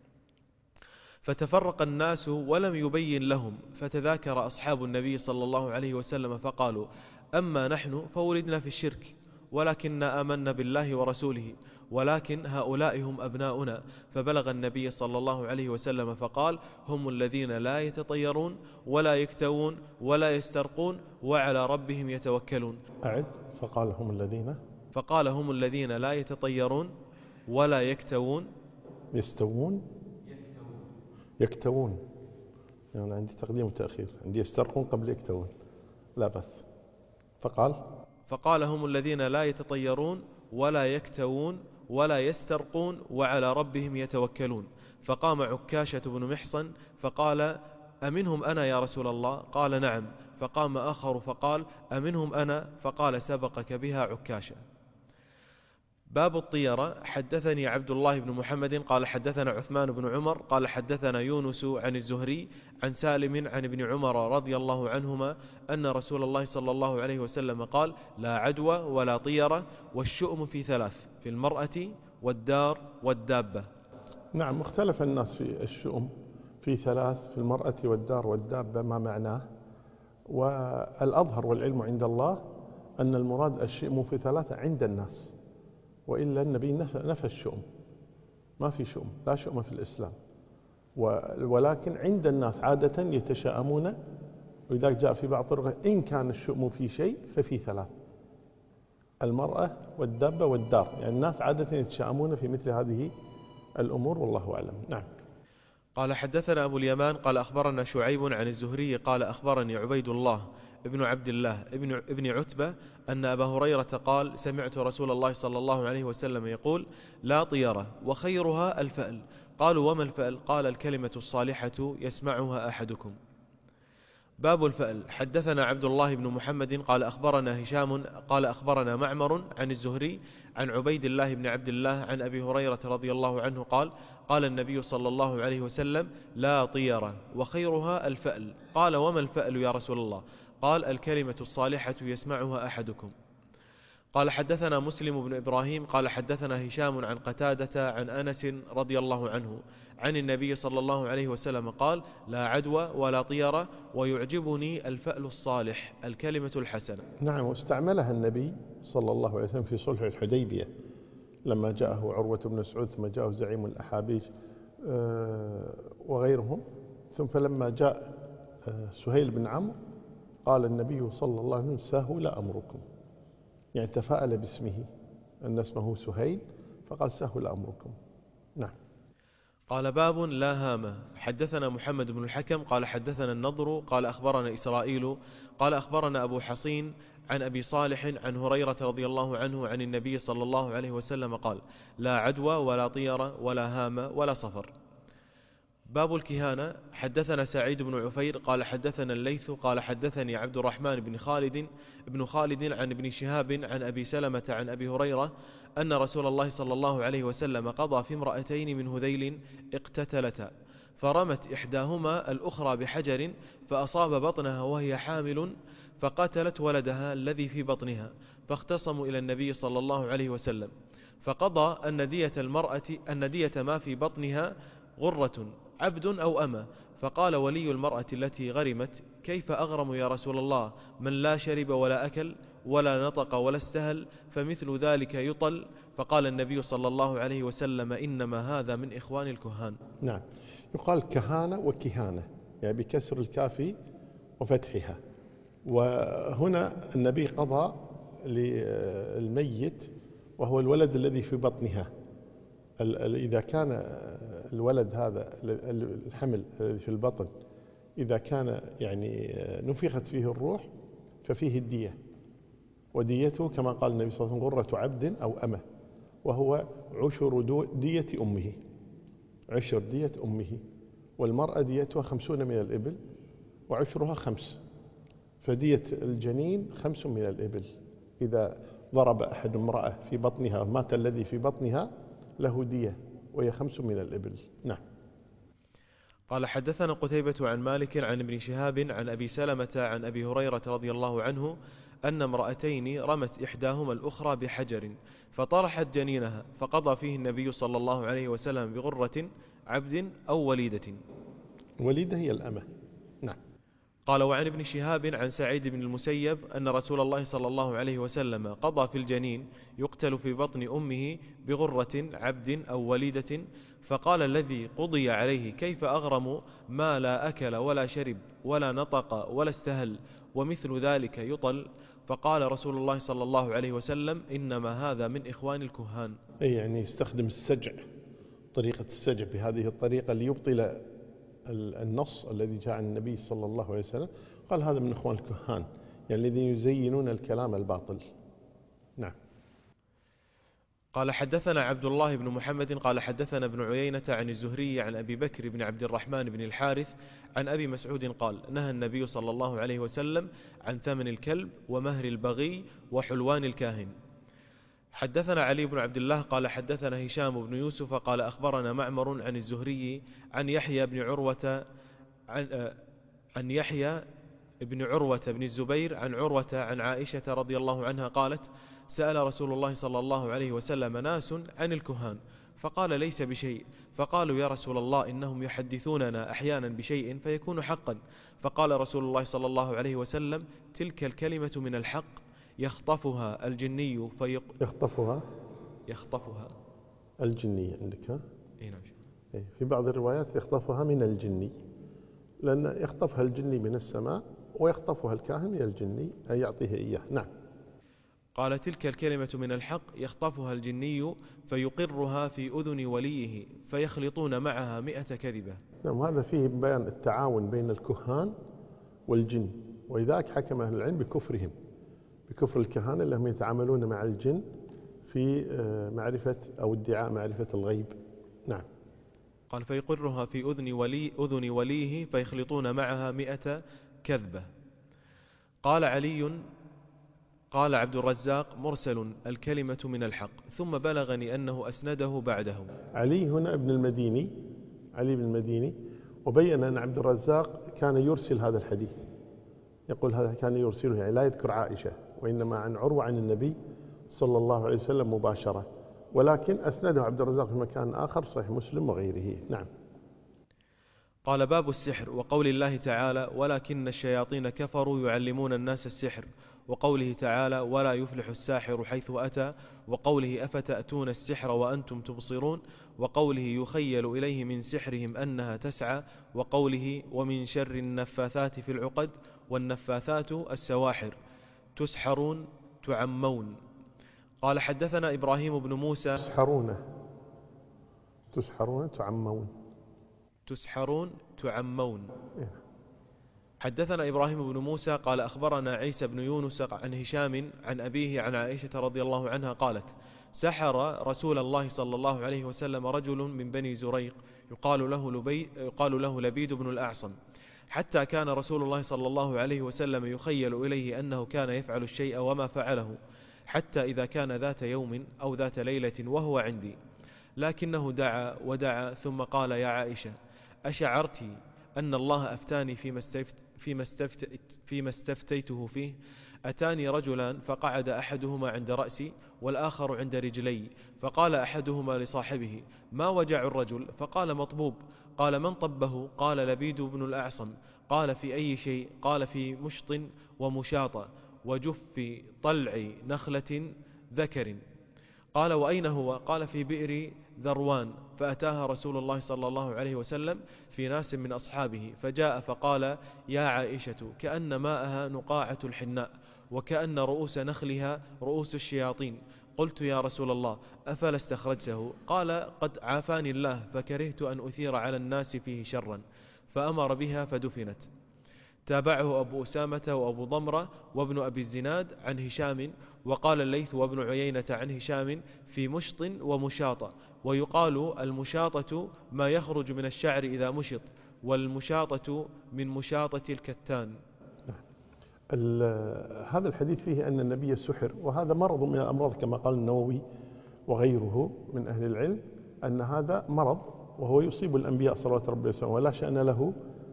فتفرق الناس ولم يبين لهم، فتذاكر أصحاب النبي صلى الله عليه وسلم فقالوا أما نحن فولدنا في الشرك ولكننا آمنا بالله ورسوله، ولكن هؤلاء هم أبناؤنا. فبلغ النبي صلى الله عليه وسلم فقال هم الذين لا يتطيرون ولا يكتوون ولا يسترقون وعلى ربهم يتوكلون. أعد. فقال هم الذين لا يتطيرون ولا يكتوون يكتوون، يعني عندي تقديم وتأخير، عندي يسترقون قبل يكتوون، لا بث. فقال هم الذين لا يتطيرون ولا يكتوون ولا يسترقون وعلى ربهم يتوكلون. فقام عكاشة بن محصن فقال أمنهم أنا يا رسول الله؟ قال نعم. فقام آخر فقال أمنهم أنا؟ فقال سبقك بها عكاشة. باب الطيرة. حدثني عبد الله بن محمد قال حدثنا عثمان بن عمر قال حدثنا يونس عن الزهري عن سالم عن ابن عمر رضي الله عنهما أن رسول الله صلى الله عليه وسلم قال لا عدوى ولا طيرة والشؤم في 3 في المرأة والدار والدابة. نعم، مختلف الناس في الشؤم في 3 في المرأة والدار والدابة ما معناه، والأظهر والعلم عند الله أن المراد الشؤم في 3 عند الناس، وإلا النبي نفى الشؤم، ما في شؤم، لا شؤم في الإسلام، ولكن عند الناس عادة يتشاءمون، ولذلك جاء في بعض طرقه إن كان الشؤم في شيء ففي 3 المرأة والدابة والدار، يعني الناس عادة يتشاءمون في مثل هذه الأمور والله أعلم. نعم. قال حدثنا أبو اليمان قال أخبرنا شعيب عن الزهري قال أخبرني عبيد الله ابن عبد الله ابن عتبة أن أبا هريرة قال سمعت رسول الله صلى الله عليه وسلم يقول لا طيرة وخيرها الفأل. قالوا وما الفأل؟ قال الكلمة الصالحة يسمعها أحدكم. باب الفأل. حدثنا عبد الله بن محمد قال أخبرنا هشام قال أخبرنا معمر عن الزهري عن عبيد الله بن عبد الله عن أبي هريرة رضي الله عنه قال قال النبي صلى الله عليه وسلم لا طيرة وخيرها الفأل. قال وما الفأل يا رسول الله؟ قال الكلمة الصالحة يسمعها أحدكم. قال حدثنا مسلم بن إبراهيم قال حدثنا هشام عن قتادة عن أنس رضي الله عنه عن النبي صلى الله عليه وسلم قال لا عدوى ولا طيرة ويعجبني الفأل الصالح الكلمة الحسنة. نعم، واستعملها النبي صلى الله عليه وسلم في صلح الحديبية لما جاءه عروة بن مسعود ثم جاءه زعيم الأحابيش وغيرهم، ثم فلما جاء سهيل بن عمرو قال النبي صلى الله عليه وسلم سهل أمركم، يعني تفاءل باسمه أن اسمه سهيل فقال سهل أمركم. نعم. قال باب لا هامة. حدثنا محمد بن الحكم قال حدثنا النضر قال أخبرنا إسرائيل قال أخبرنا أبو حصين عن أبي صالح عن هريرة رضي الله عنه عن النبي صلى الله عليه وسلم قال لا عدوى ولا طيرة ولا هامة ولا صفر. باب الكهانة. حدثنا سعيد بن عفير قال حدثنا الليث قال حدثني عبد الرحمن بن خالد عن ابن شهاب عن أبي سلمة عن أبي هريرة أن رسول الله صلى الله عليه وسلم قضى في امرأتين من هذيل اقتتلتا فرمت إحداهما الأخرى بحجر فأصاب بطنها وهي حامل فقتلت ولدها الذي في بطنها فاختصموا إلى النبي صلى الله عليه وسلم فقضى أن دية ما في بطنها غرة عبد أو أمة. فقال ولي المرأة التي غرمت كيف أغرم يا رسول الله من لا شرب ولا أكل ولا نطق ولا استهل فمثل ذلك يطل. فقال النبي صلى الله عليه وسلم إنما هذا من إخوان الكهان. نعم، يقال كهانة وكهانة يعني بكسر الكاف وفتحها. وهنا النبي قضى للميت وهو الولد الذي في بطنها. إذا كان الولد هذا الحمل الذي في البطن إذا كان يعني نفخت فيه الروح ففيه الدية، وديته كما قال النبي صلى الله عليه وسلم غرة عبد أو أمة، وهو عشر دية أمه، عشر دية أمه. والمرأة ديتها 50 من الإبل وعشرها 5، فدية الجنين 5 من الإبل. إذا ضرب أحد امرأة في بطنها ومات الذي في بطنها له دية وهي 5 من الإبل. نعم. قال حدثنا قتيبة عن مالك عن ابن شهاب عن أبي سلمة عن أبي هريرة رضي الله عنه أن امرأتين رمت إحداهما الأخرى بحجر فطرحت جنينها فقضى فيه النبي صلى الله عليه وسلم بغرة عبد أو وليدة. وليدة هي الأمة. نعم. قال وعن ابن شهاب عن سعيد بن المسيب أن رسول الله صلى الله عليه وسلم قضى في الجنين يقتل في بطن أمه بغرة عبد أو وليدة. فقال الذي قضي عليه كيف أغرم ما لا أكل ولا شرب ولا نطق ولا استهل ومثل ذلك يطل. فقال رسول الله صلى الله عليه وسلم إنما هذا من إخوان الكهان. أي يعني يستخدم السجع، طريقة السجع بهذه الطريقة ليبطل النص الذي جاء عن النبي صلى الله عليه وسلم. قال هذا من إخوان الكهان، يعني الذين يزينون الكلام الباطل. نعم. قال حدثنا عبد الله بن محمد قال حدثنا ابن عيينة عن الزهري عن أبي بكر بن عبد الرحمن بن الحارث عن أبي مسعود قال نهى النبي صلى الله عليه وسلم عن ثمن الكلب ومهر البغي وحلوان الكاهن. حدثنا علي بن عبد الله قال حدثنا هشام بن يوسف قال أخبرنا معمر عن الزهري عن يحيى بن عروة بن الزبير عن عروة عن عائشة رضي الله عنها قالت سأل رسول الله صلى الله عليه وسلم ناس عن الكهان فقال ليس بشيء، فقالوا يا رسول الله إنهم يحدثوننا أحيانا بشيء فيكون حقا. فقال رسول الله صلى الله عليه وسلم تلك الكلمة من الحق يخطفها الجني يخطفها الجني عندك ها؟ إيه نعم. في بعض الروايات يخطفها من الجني، لأن يخطفها الجني من السماء ويخطفها الكاهن من الجني أي يعطيه إياه. نعم. قال تلك الكلمة من الحق يخطفها الجني فيقرها في أذن وليه فيخلطون معها 100 كذبة. نعم، هذا فيه بيان التعاون بين الكهان والجن، ولذلك حكم أهل العلم بكفرهم، بكفر الكهنة اللهم يتعاملون مع الجن في معرفة أو ادعاء معرفة الغيب. نعم. قال فيقرها في أذن وليه فيخلطون معها 100 كذبة. قال علي قال عبد الرزاق مرسل الكلمة من الحق ثم بلغني أنه أسنده بعده. علي هنا ابن المديني، علي بن المديني، وبين أن عبد الرزاق كان يرسل هذا الحديث، يقول هذا كان يرسله يعني لا يذكر عائشة وإنما عن عروة عن النبي صلى الله عليه وسلم مباشرة، ولكن أسنده عبد الرزاق في مكان آخر صحيح مسلم وغيره. نعم. قال باب السحر وقول الله تعالى ولكن الشياطين كفروا يعلمون الناس السحر، وقوله تعالى ولا يفلح الساحر حيث أتى، وقوله أفتأتون السحر وأنتم تبصرون، وقوله يخيل إليه من سحرهم أنها تسعى، وقوله ومن شر النفاثات في العقد، والنفاثات السواحر تسحرون تعمون. قال حدثنا إبراهيم بن موسى تسحرون تعمون. تسحرون تعمون. إيه. حدثنا إبراهيم بن موسى قال أخبرنا عيسى بن يونس عن هشام عن أبيه عن عائشة رضي الله عنها قالت سحر رسول الله صلى الله عليه وسلم رجل من بني زريق يقال له لبيد بن الأعصم، حتى كان رسول الله صلى الله عليه وسلم يخيل إليه أنه كان يفعل الشيء وما فعله، حتى إذا كان ذات يوم أو ذات ليلة وهو عندي، لكنه دعا ودعا ثم قال يا عائشة أشعرت أن الله أفتاني فيما استفتيته فيه؟ أتاني رجلان فقعد أحدهما عند رأسي والآخر عند رجلي، فقال أحدهما لصاحبه ما وجع الرجل؟ فقال مطبوب. قال من طبه؟ قال لبيد بن الأعصم. قال في أي شيء؟ قال في مشط ومشاطة وجف طلع نخلة ذكر. قال وأين هو؟ قال في بئر ذروان. فأتاها رسول الله صلى الله عليه وسلم في ناس من أصحابه، فجاء فقال يا عائشة كأن ماءها نقاعة الحناء، وكأن رؤوس نخلها رؤوس الشياطين. قلت يا رسول الله أفلا استخرجته؟ قال قد عافاني الله فكرهت أن أثير على الناس فيه شرا، فأمر بها فدفنت. تابعه أبو أسامة وأبو ضمرة وابن أبي الزناد عن هشام، وقال الليث وابن عيينة عن هشام في مشط ومشاطة، ويقال المشاطة ما يخرج من الشعر إذا مشط، والمشاطة من مشاطة الكتان. هذا الحديث فيه أن النبي سحر، وهذا مرض من الأمراض كما قال النووي وغيره من أهل العلم، أن هذا مرض وهو يصيب الأنبياء صلوات ربي وسلامه، ولا شأن له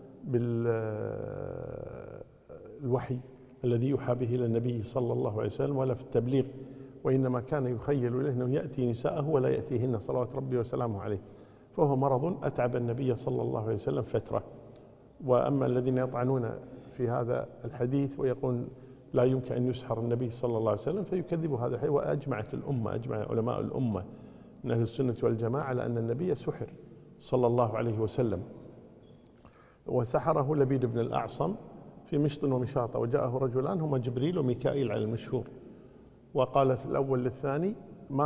بالوحي الذي يوحى به إلى النبي صلى الله عليه وسلم ولا في التبليغ، وإنما كان يخيل إليه أنه يأتي نساءه ولا يأتيهن صلوات ربي وسلامه عليه، فهو مرض أتعب النبي صلى الله عليه وسلم فترة. وأما الذين يطعنون في هذا الحديث ويقول لا يمكن أن يسحر النبي صلى الله عليه وسلم فيكذبوا هذا الحديث. وأجمع علماء الأمة من أهل السنة والجماعة على أن النبي سحر صلى الله عليه وسلم، وسحره لبيد بن الأعصم في مشط ومشاطة، وجاءه رجلان هما جبريل وميكائيل على المشهور، وقالت الأول للثاني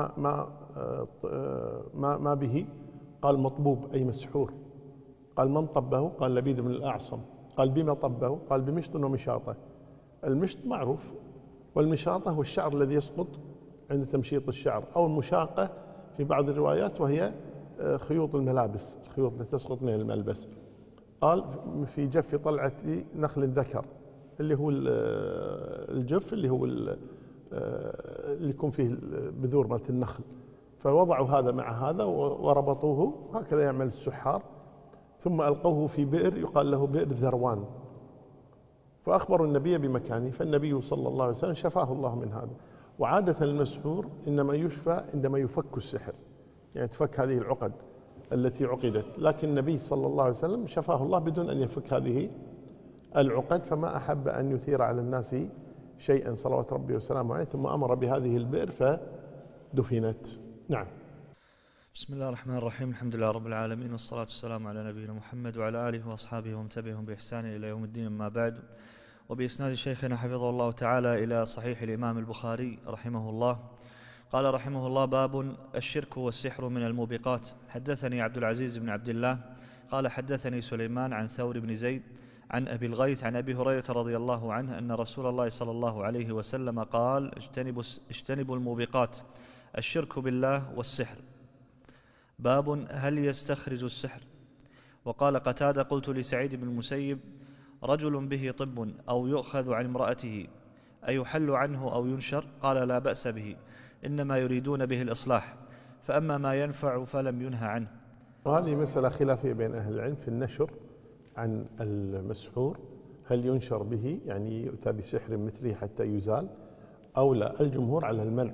ما به؟ قال مطبوب أي مسحور. قال من طبه؟ قال لبيد بن الأعصم. قال بما طبه؟ قال بمشط ومشاطة. المشط معروف، والمشاطة هو الشعر الذي يسقط عند تمشيط الشعر، أو المشاقة في بعض الروايات وهي خيوط الملابس، الخيوط التي تسقط من الملبس. قال في جف طلعة نخل ذكر، اللي هو الجف اللي هو اللي يكون فيه بذور مالت النخل، فوضعوا هذا مع هذا وربطوه هكذا يعمل السحار، ثم ألقوه في بئر يقال له بئر ذروان، فأخبروا النبي بمكانه، فالنبي صلى الله عليه وسلم شفاه الله من هذا. وعادة المسحور إنما يشفى عندما يفك السحر، يعني تفك هذه العقد التي عقدت، لكن النبي صلى الله عليه وسلم شفاه الله بدون أن يفك هذه العقد، فما أحب أن يثير على الناس شيئا صلوات ربي وسلامه عليه، ثم أمر بهذه البئر فدفنت. نعم. بسم الله الرحمن الرحيم، الحمد لله رب العالمين، والصلاة والسلام على نبينا محمد وعلى آله وأصحابه ومن تبعهم بإحسان إلى يوم الدين. أما بعد، وبإسناد شيخنا حفظه الله تعالى إلى صحيح الإمام البخاري رحمه الله، قال رحمه الله: باب الشرك والسحر من الموبقات. حدثني عبد العزيز بن عبد الله قال حدثني سليمان عن ثور بن زيد عن أبي الغيث عن أبي هريرة رضي الله عنه أن رسول الله صلى الله عليه وسلم قال: اجتنبوا الموبقات، الشرك بالله والسحر. باب هل يستخرج السحر. وقال قتادة: قلت لسعيد بن المسيب: رجل به طب أو يؤخذ عن امرأته أيحل عنه أو ينشر؟ قال: لا بأس به، إنما يريدون به الإصلاح، فأما ما ينفع فلم ينهى عنه. وهذه مسألة خلافية بين أهل العلم في النشر عن المسحور، هل ينشر به يعني يؤتى بسحر مثله حتى يزال أو لا؟ الجمهور على المنع،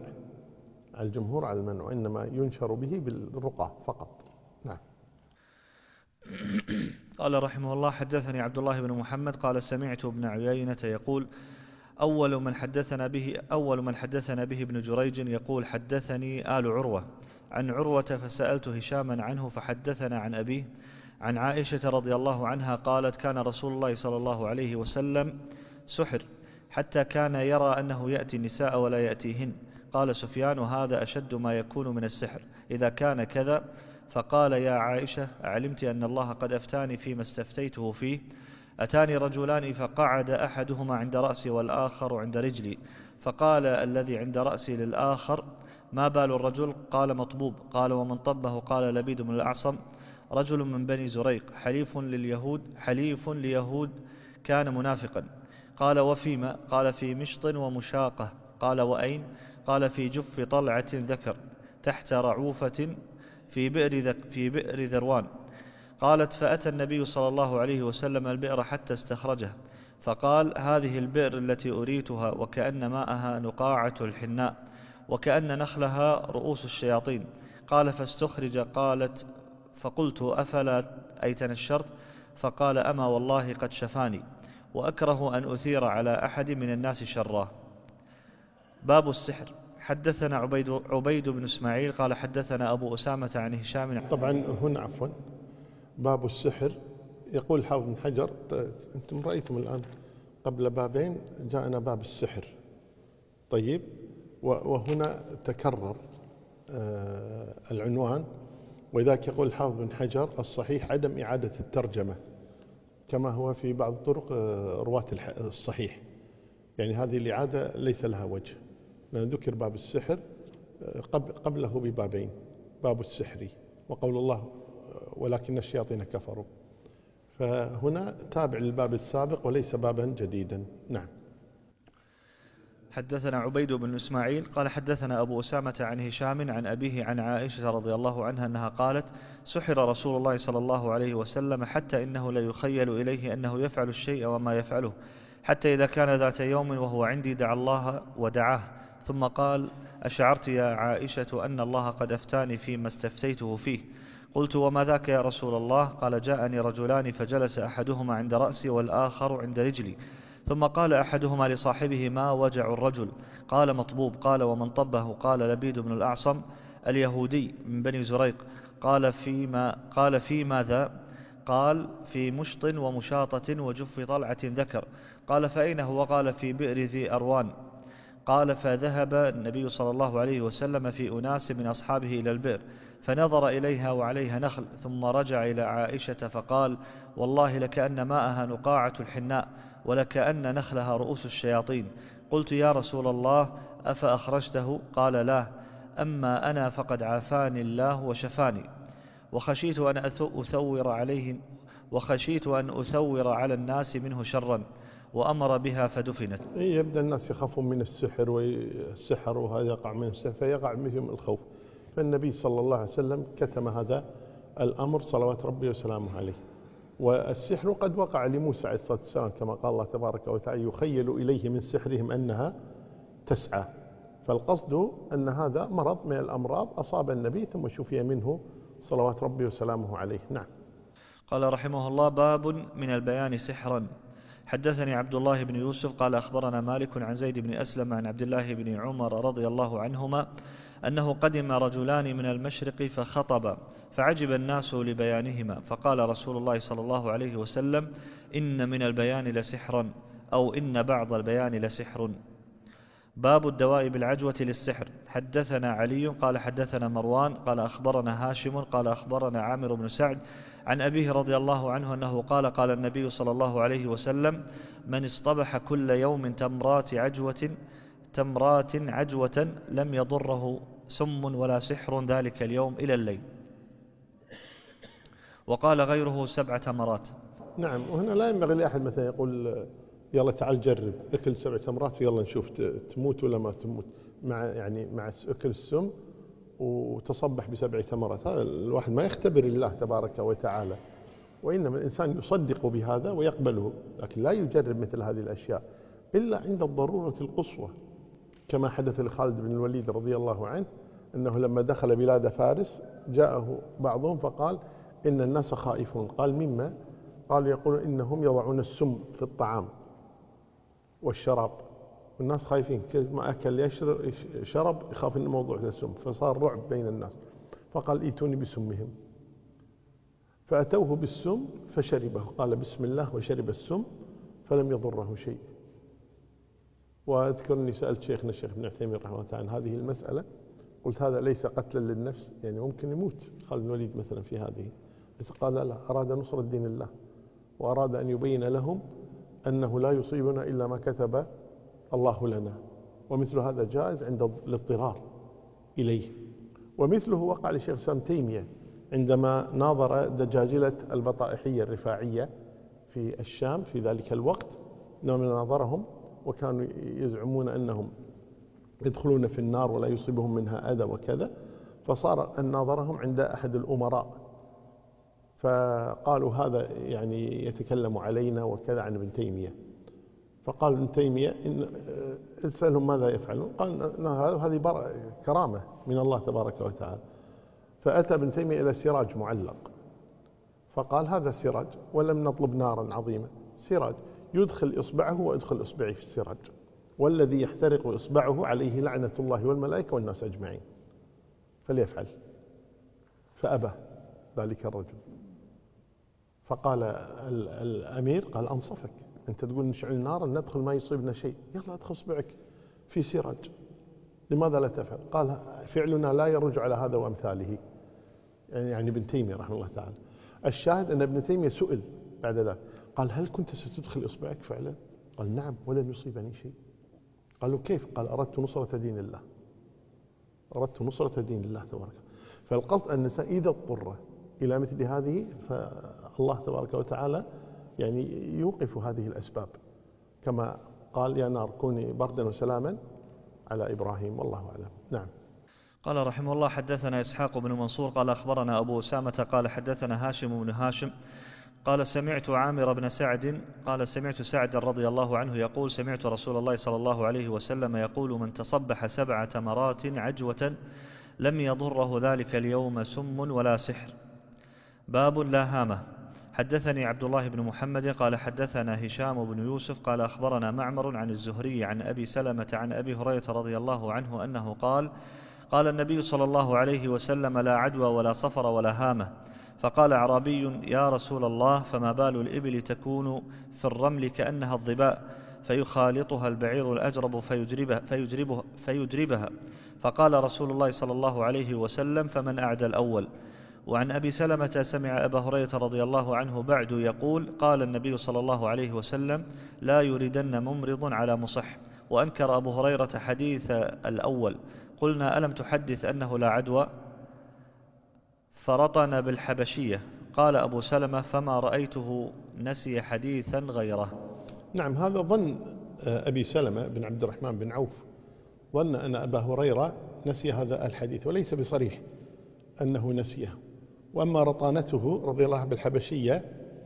وإنما ينشر به بالرقى فقط. نعم. قال رحمه الله: حدثني عبد الله بن محمد قال سمعت ابن عيينة يقول: أول من حدثنا به ابن جريج يقول: حدثني آل عروة عن عروة فسألت هشاما عنه فحدثنا عن أبيه عن عائشة رضي الله عنها قالت: كان رسول الله صلى الله عليه وسلم سحر حتى كان يرى أنه يأتي النساء ولا يأتيهن. قال سفيان: هذا أشد ما يكون من السحر، إذا كان كذا فقال يا عائشة أعلمت أن الله قد أفتاني فيما استفتيته فيه؟ أتاني رجلان فقعد أحدهما عند رأسي والآخر عند رجلي، فقال الذي عند رأسي للآخر ما بال الرجل؟ قال مطبوب. قال ومن طبه؟ قال لبيد بن الأعصم رجل من بني زريق حليف ليهود كان منافقا. قال وفيما؟ قال في مشط ومشاقة. قال وأين؟ قال في جف طلعة ذكر تحت رعوفة في بئر ذروان. قالت فأتى النبي صلى الله عليه وسلم البئر حتى استخرجه، فقال هذه البئر التي أريتها وكأن ماءها نقاعة الحناء وكأن نخلها رؤوس الشياطين. قال فاستخرج. قالت فقلت أفلا أي تنشرت؟ فقال أما والله قد شفاني وأكره أن أثير على أحد من الناس شرا. باب السحر. حدثنا عبيد بن إسماعيل قال حدثنا أبو أسامة عن هشام. طبعا هنا عفوا باب السحر. يقول الحافظ بن حجر أنتم رأيتم الآن قبل بابين جاءنا باب السحر. طيب، وهنا تكرر العنوان، ولذلك يقول الحافظ بن حجر الصحيح عدم إعادة الترجمة كما هو في بعض طرق رواة الصحيح، يعني هذه الإعادة ليس لها وجه، لأن ذكر باب السحر قبله ببابين، باب السحر وقول الله ولكن الشياطين كفروا، فهنا تابع للباب السابق وليس بابا جديدا. نعم. حدثنا عبيد بن إسماعيل قال حدثنا أبو أسامة عن هشام عن أبيه عن عائشة رضي الله عنها أنها قالت سحر رسول الله صلى الله عليه وسلم حتى إنه لا يخيل إليه أنه يفعل الشيء وما يفعله، حتى إذا كان ذات يوم وهو عندي دعا الله ودعاه ثم قال أشعرت يا عائشة أن الله قد أفتاني فيما استفتيته فيه؟ قلت وما ذاك يا رسول الله؟ قال جاءني رجلان فجلس أحدهما عند رأسي والآخر عند رجلي، ثم قال أحدهما لصاحبه ما وجع الرجل؟ قال مطبوب. قال ومن طبه؟ قال لبيد بن الأعصم اليهودي من بني زريق. قال في ماذا؟ قال في مشط ومشاطة وجف طلعة ذكر. قال فأين هو؟ قال في بئر ذي أروان. قال فذهب النبي صلى الله عليه وسلم في أناس من أصحابه إلى البئر فنظر إليها وعليها نخل، ثم رجع إلى عائشة فقال والله لكأن ماءها نقاعة الحناء ولكأن نخلها رؤوس الشياطين. قلت يا رسول الله أفأخرجته؟ قال لا، أما أنا فقد عافاني الله وشفاني، وخشيت أن أثور على الناس منه شرا، وأمر بها فدفنت. يبدأ الناس يخافون من السحر والسحر وهذا يقع من السحر فيقع منهم الخوف، فالنبي صلى الله عليه وسلم كتم هذا الأمر صلوات ربي وسلامه عليه. والسحر قد وقع لموسى عليه الصلاة والسلام كما قال الله تبارك وتعالى يخيل إليه من سحرهم أنها تسعى، فالقصد أن هذا مرض من الأمراض أصاب النبي ثم شفي منه صلوات ربي وسلامه عليه. نعم. قال رحمه الله باب من البيان سحرا. حدثني عبد الله بن يوسف قال أخبرنا مالك عن زيد بن أسلم عن عبد الله بن عمر رضي الله عنهما أنه قدم رجلان من المشرق فخطب فعجب الناس لبيانهما، فقال رسول الله صلى الله عليه وسلم إن من البيان لسحرا، أو إن بعض البيان لسحر. باب الدواء بالعجوة للسحر. حدثنا علي قال حدثنا مروان قال أخبرنا هاشم قال أخبرنا عامر بن سعد عن أبيه رضي الله عنه أنه قال قال النبي صلى الله عليه وسلم من اصطبح كل يوم تمرات عجوة لم يضره سم ولا سحر ذلك اليوم إلى الليل. وقال غيره 7 تمرات. نعم. وهنا لا ينبغي لأحد مثلا يقول يلا تعال جرب اكل 7 تمرات ويلا نشوف تموت ولا ما تموت، مع اكل السم وتصبح ب7 تمرات، هذا الواحد ما يختبر الله تبارك وتعالى، وإنما الإنسان يصدق بهذا ويقبله، لكن لا يجرب مثل هذه الأشياء إلا عند الضرورة القصوى، كما حدث لخالد بن الوليد رضي الله عنه أنه لما دخل بلاد فارس جاءه بعضهم فقال إن الناس خائفون، قال مما؟ قالوا يقولون إنهم يضعون السم في الطعام والشراب والناس خايفين، كل ما أكل شرب يخاف إن موضوع السم، فصار رعب بين الناس، فقال ائتوني بسمهم، فأتوه بالسم فشربه، قال بسم الله وشرب السم فلم يضره شيء. وأذكر أني سألت شيخنا الشيخ ابن عثيمين رحمه الله عن هذه المسألة، قلت هذا ليس قتلا للنفس، يعني ممكن يموت خالد بن الوليد مثلا في هذه، بس قال لا، أراد نصرة دين الله، وأراد أن يبين لهم أنه لا يصيبنا إلا ما كتب الله لنا، ومثل هذا جائز عند الاضطرار إليه. ومثله وقع لشيخ الإسلام تيمية عندما ناظر دجاجلة البطائحية الرفاعية في الشام في ذلك الوقت، ناظرهم وكانوا يزعمون أنهم يدخلون في النار ولا يصيبهم منها أذى وكذا، فصار أن ناظرهم عند أحد الأمراء، فقالوا هذا يعني يتكلم علينا وكذا عن ابن تيمية. فقال ابن تيمية اسألهم ماذا يفعلون، قال هذه كرامة من الله تبارك وتعالى. فأتى ابن تيمية إلى سراج معلق، فقال هذا السراج، ولم نطلب نارا عظيمة، سراج يدخل إصبعه ويدخل إصبعي في السراج، والذي يحترق إصبعه عليه لعنة الله والملائكة والناس أجمعين، فليفعل. فأبى ذلك الرجل، فقال الأمير قال أنصفك، أنت تقول نشعل نارا ندخل ما يصيبنا شيء، يلا ادخل إصبعك في سراج، لماذا لا تفعل؟ قال فعلنا لا يرج على هذا وأمثاله، يعني ابن تيمية رحمه الله تعالى. الشاهد أن ابن تيمية سئل بعد ذلك قال هل كنت ستدخل إصبعك فعلا؟ قال نعم ولن يصيبني شيء. قالوا كيف؟ قال أردت نصرة دين الله، أردت نصرة دين الله تبارك. فالقصد أن الإنسان إذا اضطر إلى مثل هذه فالله تبارك وتعالى يعني يوقف هذه الأسباب، كما قال يا نار كوني بردا وسلاما على إبراهيم، والله أعلم. نعم. قال رحمه الله حدثنا إسحاق بن منصور قال أخبرنا أبو أسامة قال حدثنا هاشم بن هاشم قال سمعت عامر بن سعد قال سمعت سعد رضي الله عنه يقول سمعت رسول الله صلى الله عليه وسلم يقول من تصبح 7 تمرات عجوة لم يضره ذلك اليوم سم ولا سحر. باب لا هامة. حدثني عبد الله بن محمد قال حدثنا هشام بن يوسف قال أخبرنا معمر عن الزهري عن أبي سلمة عن أبي هريرة رضي الله عنه أنه قال قال النبي صلى الله عليه وسلم لا عدوى ولا صفر ولا هامة. فقال أعرابي يا رسول الله فما بال الإبل تكون في الرمل كأنها الظباء فيخالطها البعير الأجرب فيجربها. فقال رسول الله صلى الله عليه وسلم فمن أعدى الأول. وعن أبي سلمة سمع أبا هريرة رضي الله عنه بعد يقول قال النبي صلى الله عليه وسلم لا يردن ممرض على مصح. وأنكر أبو هريرة حديث الأول. قلنا ألم تحدث أنه لا عدوى؟ فرطن بالحبشية. قال أبو سلمة فما رأيته نسي حديثا غيره. نعم، هذا ظن أبي سلمة بن عبد الرحمن بن عوف، ظن أن أبا هريرة نسي هذا الحديث، وليس بصريح أنه نسيه. وأما رطانته رضي الله بالحبشية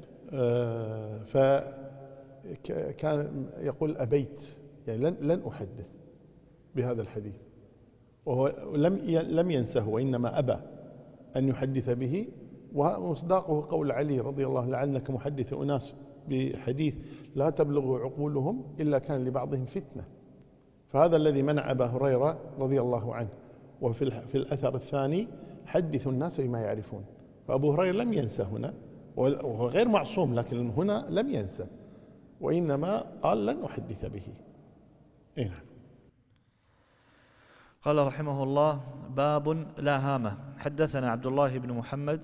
فكان يقول أبيت، يعني لن أحدث بهذا الحديث، وهو لم ينسه وإنما أبى أن يحدث به. ومصداقه قول علي رضي الله عنه لعلك محدث أناس بحديث لا تبلغ عقولهم إلا كان لبعضهم فتنة. فهذا الذي منع أبا هريرة رضي الله عنه. وفي الأثر الثاني حدث الناس بما يعرفون، فأبو هريرة لم ينسى هنا، وهو غير معصوم، لكن هنا لم ينسى وإنما قال لن أحدث به. نعم. قال رحمه الله باب لا هامة. حدثنا عبد الله بن محمد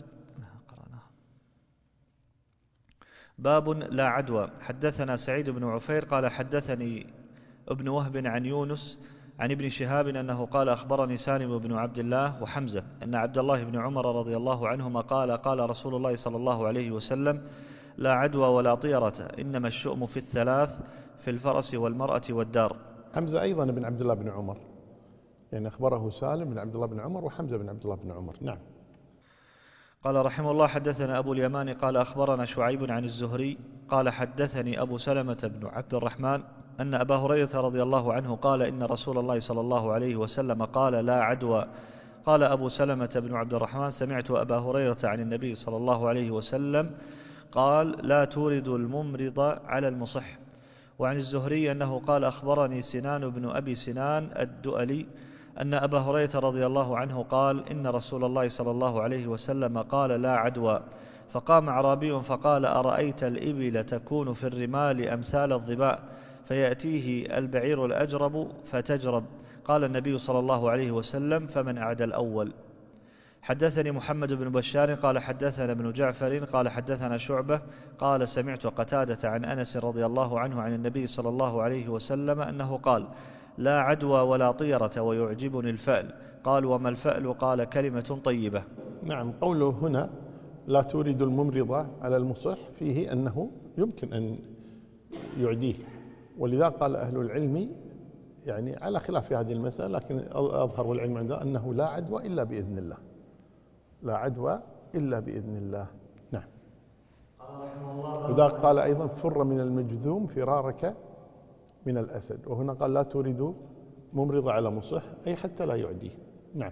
باب لا عدوى. حدثنا سعيد بن عفير قال حدثني ابن وهب عن يونس عن ابن شهاب أنه قال أخبرني سالم بن عبد الله وحمزة أن عبد الله بن عمر رضي الله عنهما قال قال رسول الله صلى الله عليه وسلم لا عدوى ولا طيرة إنما الشؤم في الثلاث في الفرس والمرأة والدار. حمزة أيضا بن عبد الله بن عمر، يعني أخبره سالم بن عبد الله بن عمر وحمزة بن عبد الله بن عمر. نعم. قال رحمه الله حدثنا أبو اليمان قال أخبرنا شعيب عن الزهري قال حدثني أبو سلمة بن عبد الرحمن أن أبا هريرة رضي الله عنه قال إن رسول الله صلى الله عليه وسلم قال لا عدوى. قال أبو سلمة بن عبد الرحمن سمعت أبا هريرة عن النبي صلى الله عليه وسلم قال لا تورد الممرض على المصح. وعن الزهري أنه قال أخبرني سنان بن أبي سنان الدؤلي أن أبا هريرة رضي الله عنه قال إن رسول الله صلى الله عليه وسلم قال لا عدوى. فقام أعرابي فقال أرأيت الإبل تكون في الرمال أمثال الظباء فيأتيه البعير الأجرب فتجرب. قال النبي صلى الله عليه وسلم: فمن أعدى الأول. حدثني محمد بن بشار قال حدثنا ابن جعفر قال حدثنا شعبة قال سمعت قتادة عن أنس رضي الله عنه عن النبي صلى الله عليه وسلم أنه قال: لا عدوى ولا طيرة ويعجبني الفأل. قال: وما الفأل؟ قال: كلمة طيبة. نعم. قوله هنا لا تورد الممرضة على المصح فيه أنه يمكن أن يعديه، ولذا قال أهل العلم يعني على خلاف في هذه المسألة، لكن أظهر العلم عنده أنه لا عدوى إلا بإذن الله، لا عدوى إلا بإذن الله. نعم. وذا قال أيضا: فر من المجذوم فرارك من الأسد. وهنا قال: لا تورد ممرضة على مصح، أي حتى لا يعديه. نعم.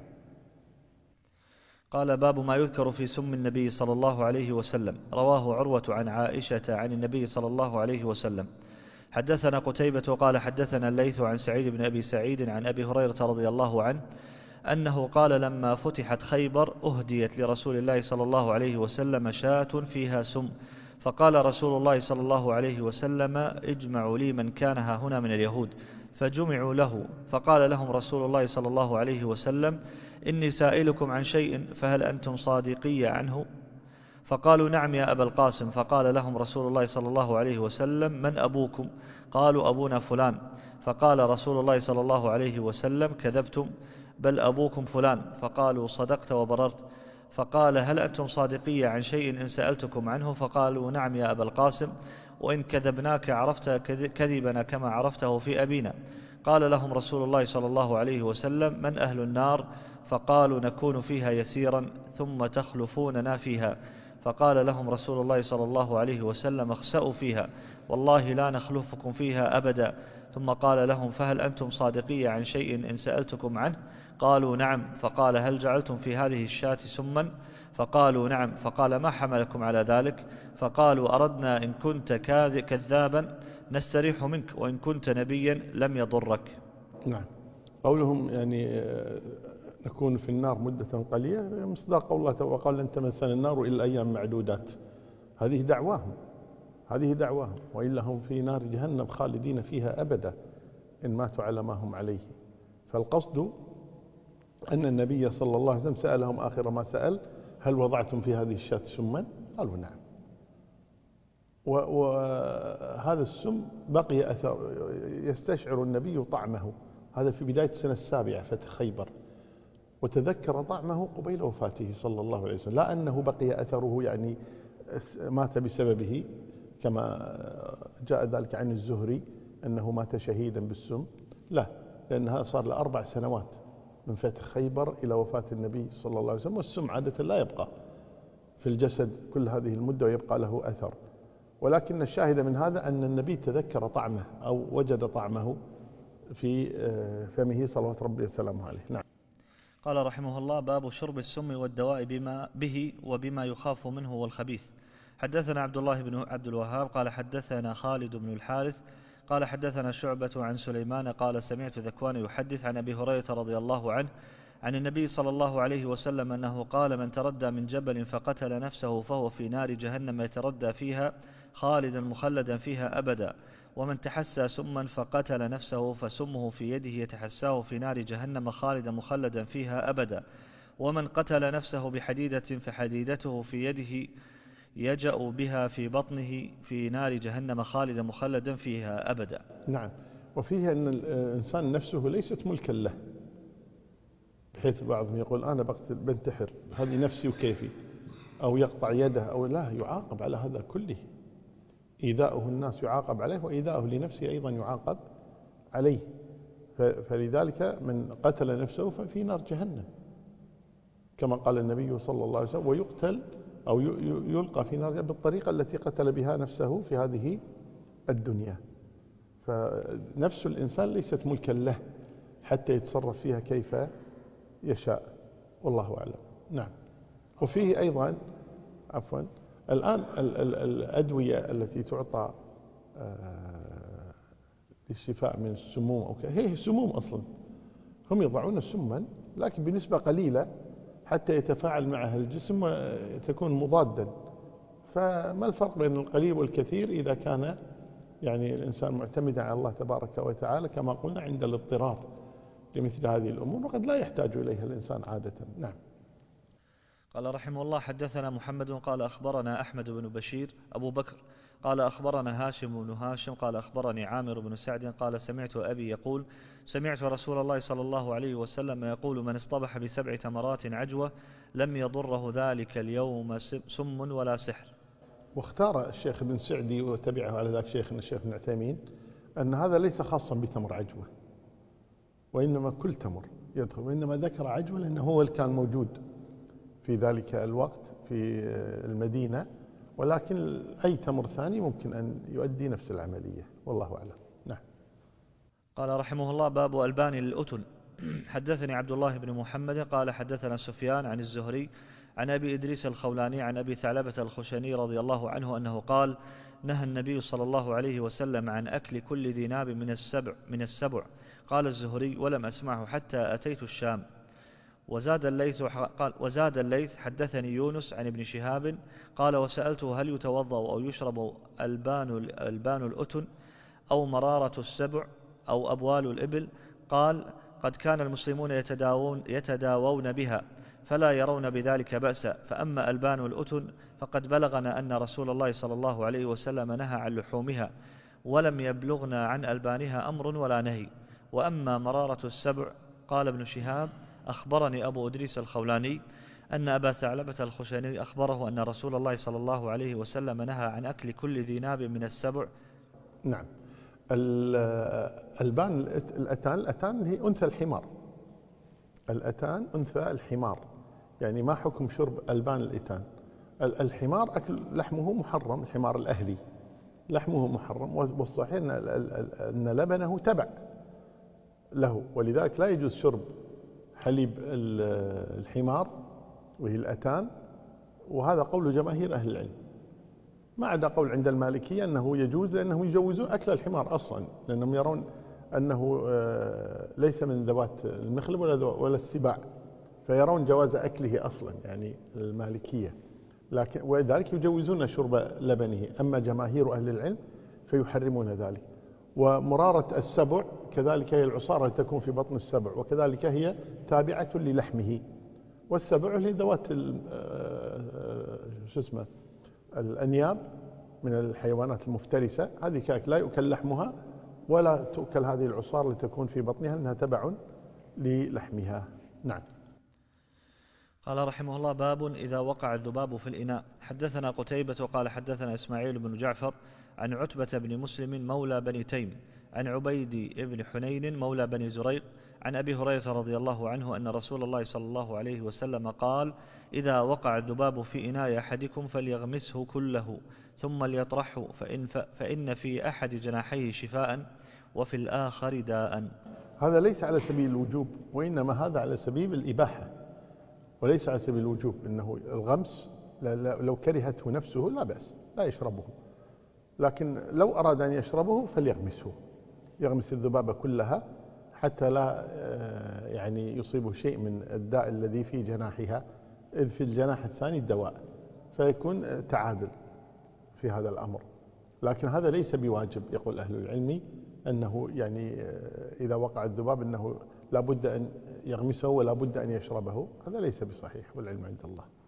قال: باب ما يذكر في سم النبي صلى الله عليه وسلم. رواه عروة عن عائشة عن النبي صلى الله عليه وسلم. حدثنا قتيبة قال حدثنا الليث عن سعيد بن أبي سعيد عن أبي هريرة رضي الله عنه أنه قال: لما فتحت خيبر أهديت لرسول الله صلى الله عليه وسلم شاة فيها سم، فقال رسول الله صلى الله عليه وسلم: اجمعوا لي من كان ها هنا من اليهود، فجمعوا له، فقال لهم رسول الله صلى الله عليه وسلم: إني سائلكم عن شيء فهل أنتم صادقي عنه؟ فقالوا: نعم يا أبا القاسم. فقال لهم رسول الله صلى الله عليه وسلم: من أبوكم؟ قالوا: أبونا فلان. فقال رسول الله صلى الله عليه وسلم: كذبتم، بل أبوكم فلان. فقالوا: صدقت وبررت. فقال: هل أنتم صادقي عن شيء إن سألتكم عنه؟ فقالوا: نعم يا أبا القاسم، وإن كذبناك عرفت كذبنا كما عرفته في أبينا. قال لهم رسول الله صلى الله عليه وسلم: من أهل النار؟ فقالوا: نكون فيها يسيرا ثم تخلفوننا فيها. فقال لهم رسول الله صلى الله عليه وسلم: اخسأوا فيها، والله لا نخلفكم فيها أبدا. ثم قال لهم: فهل أنتم صادقي عن شيء إن سألتكم عنه؟ قالوا: نعم. فقال: هل جعلتم في هذه الشاة سما؟ فقالوا: نعم. فقال: ما حملكم على ذلك؟ فقالوا: أردنا إن كنت كذابا نستريح منك، وإن كنت نبيا لم يضرك. نعم. قولهم يعني نكون في النار مدة قليلة مصداق قول الله: وقال لن تمسنا النار إلا أيام معدودات. هذه دعواهم، وإلا هم في نار جهنم خالدين فيها أبدا إن ماتوا على ما هم عليه. فالقصد أن النبي صلى الله عليه وسلم سألهم آخر ما سأل: هل وضعتم في هذه الشاة سما؟ قالوا: نعم. وهذا السم بقي أثر، يستشعر النبي طعمه، هذا في بداية السنة السابعة فتح خيبر، وتذكر طعمه قبيل وفاته صلى الله عليه وسلم، لا أنه بقي أثره يعني مات بسببه كما جاء ذلك عن الزهري أنه مات شهيدا بالسم، لا، لأنها صار له 4 سنوات من فتح خيبر إلى وفاة النبي صلى الله عليه وسلم، والسم عادة لا يبقى في الجسد كل هذه المدة ويبقى له أثر. ولكن الشاهد من هذا أن النبي تذكر طعمه أو وجد طعمه في فمه صلوات ربي وسلامه عليه. نعم. قال رحمه الله: باب شرب السم والدواء به وبما يخاف منه والخبيث. حدثنا عبد الله بن عبد الوهاب قال حدثنا خالد بن الحارث قال حدثنا شعبة عن سليمان قال سمعت ذكوان يحدث عن أبي هريرة رضي الله عنه عن النبي صلى الله عليه وسلم أنه قال: من تردى من جبل فقتل نفسه فهو في نار جهنم يتردى فيها خالدا مخلدا فيها أبدا، ومن تحسى سما فقتل نفسه فسمه في يده يتحساه في نار جهنم خالدا مخلدا فيها أبدا، ومن قتل نفسه بحديدة فحديدته في يده يجأ بها في بطنه في نار جهنم خالدا مخلدا فيها أبدا. نعم. وفيه أن الإنسان نفسه ليست ملكا له، بحيث بعضهم يقول: أنا بنتحر، هذه نفسي وكيفي، أو يقطع يده، أو لا، يعاقب على هذا كله. إيذاؤه الناس يعاقب عليه، وإيذاؤه لنفسه أيضا يعاقب عليه. فلذلك من قتل نفسه ففي نار جهنم كما قال النبي صلى الله عليه وسلم، ويقتل أو يلقى في نار بالطريقة التي قتل بها نفسه في هذه الدنيا. فنفس الإنسان ليست ملكا له حتى يتصرف فيها كيف يشاء، والله أعلم. نعم. وفيه أيضا الآن الأدوية التي تعطى للشفاء من السموم هي سموم أصلا، هم يضعون سما لكن بنسبة قليلة حتى يتفاعل معها الجسم وتكون مضادا. فما الفرق بين القليل والكثير إذا كان يعني الإنسان معتمدا على الله تبارك وتعالى كما قلنا عند الاضطرار. لمثل هذه الأمور، وقد لا يحتاج إليها الإنسان عادة. نعم. قال رحمه الله: حدثنا محمد قال أخبرنا أحمد بن بشير أبو بكر قال أخبرنا هاشم بن هاشم قال أخبرني عامر بن سعد قال سمعت أبي يقول: سمعت رسول الله صلى الله عليه وسلم يقول: من اصطبح ب7 تمرات عجوة لم يضره ذلك اليوم سم ولا سحر. واختار الشيخ ابن سعدي وتبعه على ذاك شيخنا الشيخ ابن عثيمين أن هذا ليس خاصا بتمر عجوة، وإنما كل تمر يدخل، وإنما ذكر عجوة لأنه هو اللي كان موجود في ذلك الوقت في المدينة، ولكن أي تمر ثاني ممكن أن يؤدي نفس العملية، والله أعلم. نعم. قال رحمه الله: باب ألبان الأتن. حدثني عبد الله بن محمد قال حدثنا سفيان عن الزهري عن أبي إدريس الخولاني عن أبي ثعلبة الخشني رضي الله عنه أنه قال: نهى النبي صلى الله عليه وسلم عن أكل كل ذي ناب من السبع. قال الزهري: ولم أسمعه حتى أتيت الشام. وزاد الليث: حدثني يونس عن ابن شهاب قال: وسألته: هل يتوضأ أو يشرب ألبان الأتن أو مرارة السبع أو أبوال الإبل؟ قال: قد كان المسلمون يتداوون بها فلا يرون بذلك بأسا، فأما ألبان الأتن فقد بلغنا أن رسول الله صلى الله عليه وسلم نهى عن لحومها، ولم يبلغنا عن ألبانها أمر ولا نهي. وأما مرارة السبع، قال ابن شهاب: أخبرني أبو إدريس الخولاني أن أبا ثعلبة الخشني أخبره أن رسول الله صلى الله عليه وسلم نهى عن أكل كل ذي ناب من السبع. نعم. الألبان الأتان هي أنثى الحمار. الأتان أنثى الحمار، يعني ما حكم شرب ألبان الأتان؟ الحمار أكل لحمه محرم، الحمار الأهلي لحمه محرم، والصحيح أن لبنه تبع له، ولذلك لا يجوز شرب حليب الحمار وهي الأتان، وهذا قول جماهير أهل العلم، ما عدا قول عند المالكية أنه يجوز، لأنهم يجوزون أكل الحمار أصلا، لأنهم يرون أنه ليس من ذوات المخلب ولا السباع، فيرون جواز أكله أصلا، يعني المالكية، لكن وذلك يجوزون شرب لبنه. أما جماهير أهل العلم فيحرمون ذلك. ومرارة السبع كذلك هي العصارة التي تكون في بطن السبع، وكذلك هي تابعة للحمه، والسبع هي ذوات الأنياب من الحيوانات المفترسة، هذه كذلك لا يؤكل لحمها ولا تؤكل هذه العصارة التي تكون في بطنها لأنها تبع للحمها. نعم. قال رحمه الله: باب إذا وقع الذباب في الإناء. حدثنا قتيبة قال حدثنا إسماعيل بن جعفر عن عتبة بن مسلم مولى بني تيم عن عبيد بن حنين مولى بني زريق عن أبي هريرة رضي الله عنه أن رسول الله صلى الله عليه وسلم قال: إذا وقع الذباب في إناء أحدكم فليغمسه كله ثم ليطرحه، فإن في أحد جناحيه شفاء وفي الآخر داء. هذا ليس على سبيل الوجوب، وإنما هذا على سبيل الإباحة، وليس على سبيل الوجوب. إنه الغمس لو كرهته نفسه لا بأس، لا يشربه، لكن لو أراد أن يشربه فليغمسه، يغمس الذبابة كلها حتى لا يعني يصيبه شيء من الداء الذي في جناحها، إذ في الجناح الثاني الدواء، فيكون تعادل في هذا الأمر. لكن هذا ليس بواجب، يقول أهل العلم أنه يعني إذا وقع الذباب أنه لا بد أن يغمسه ولا بد أن يشربه، هذا ليس بصحيح، والعلم عند الله.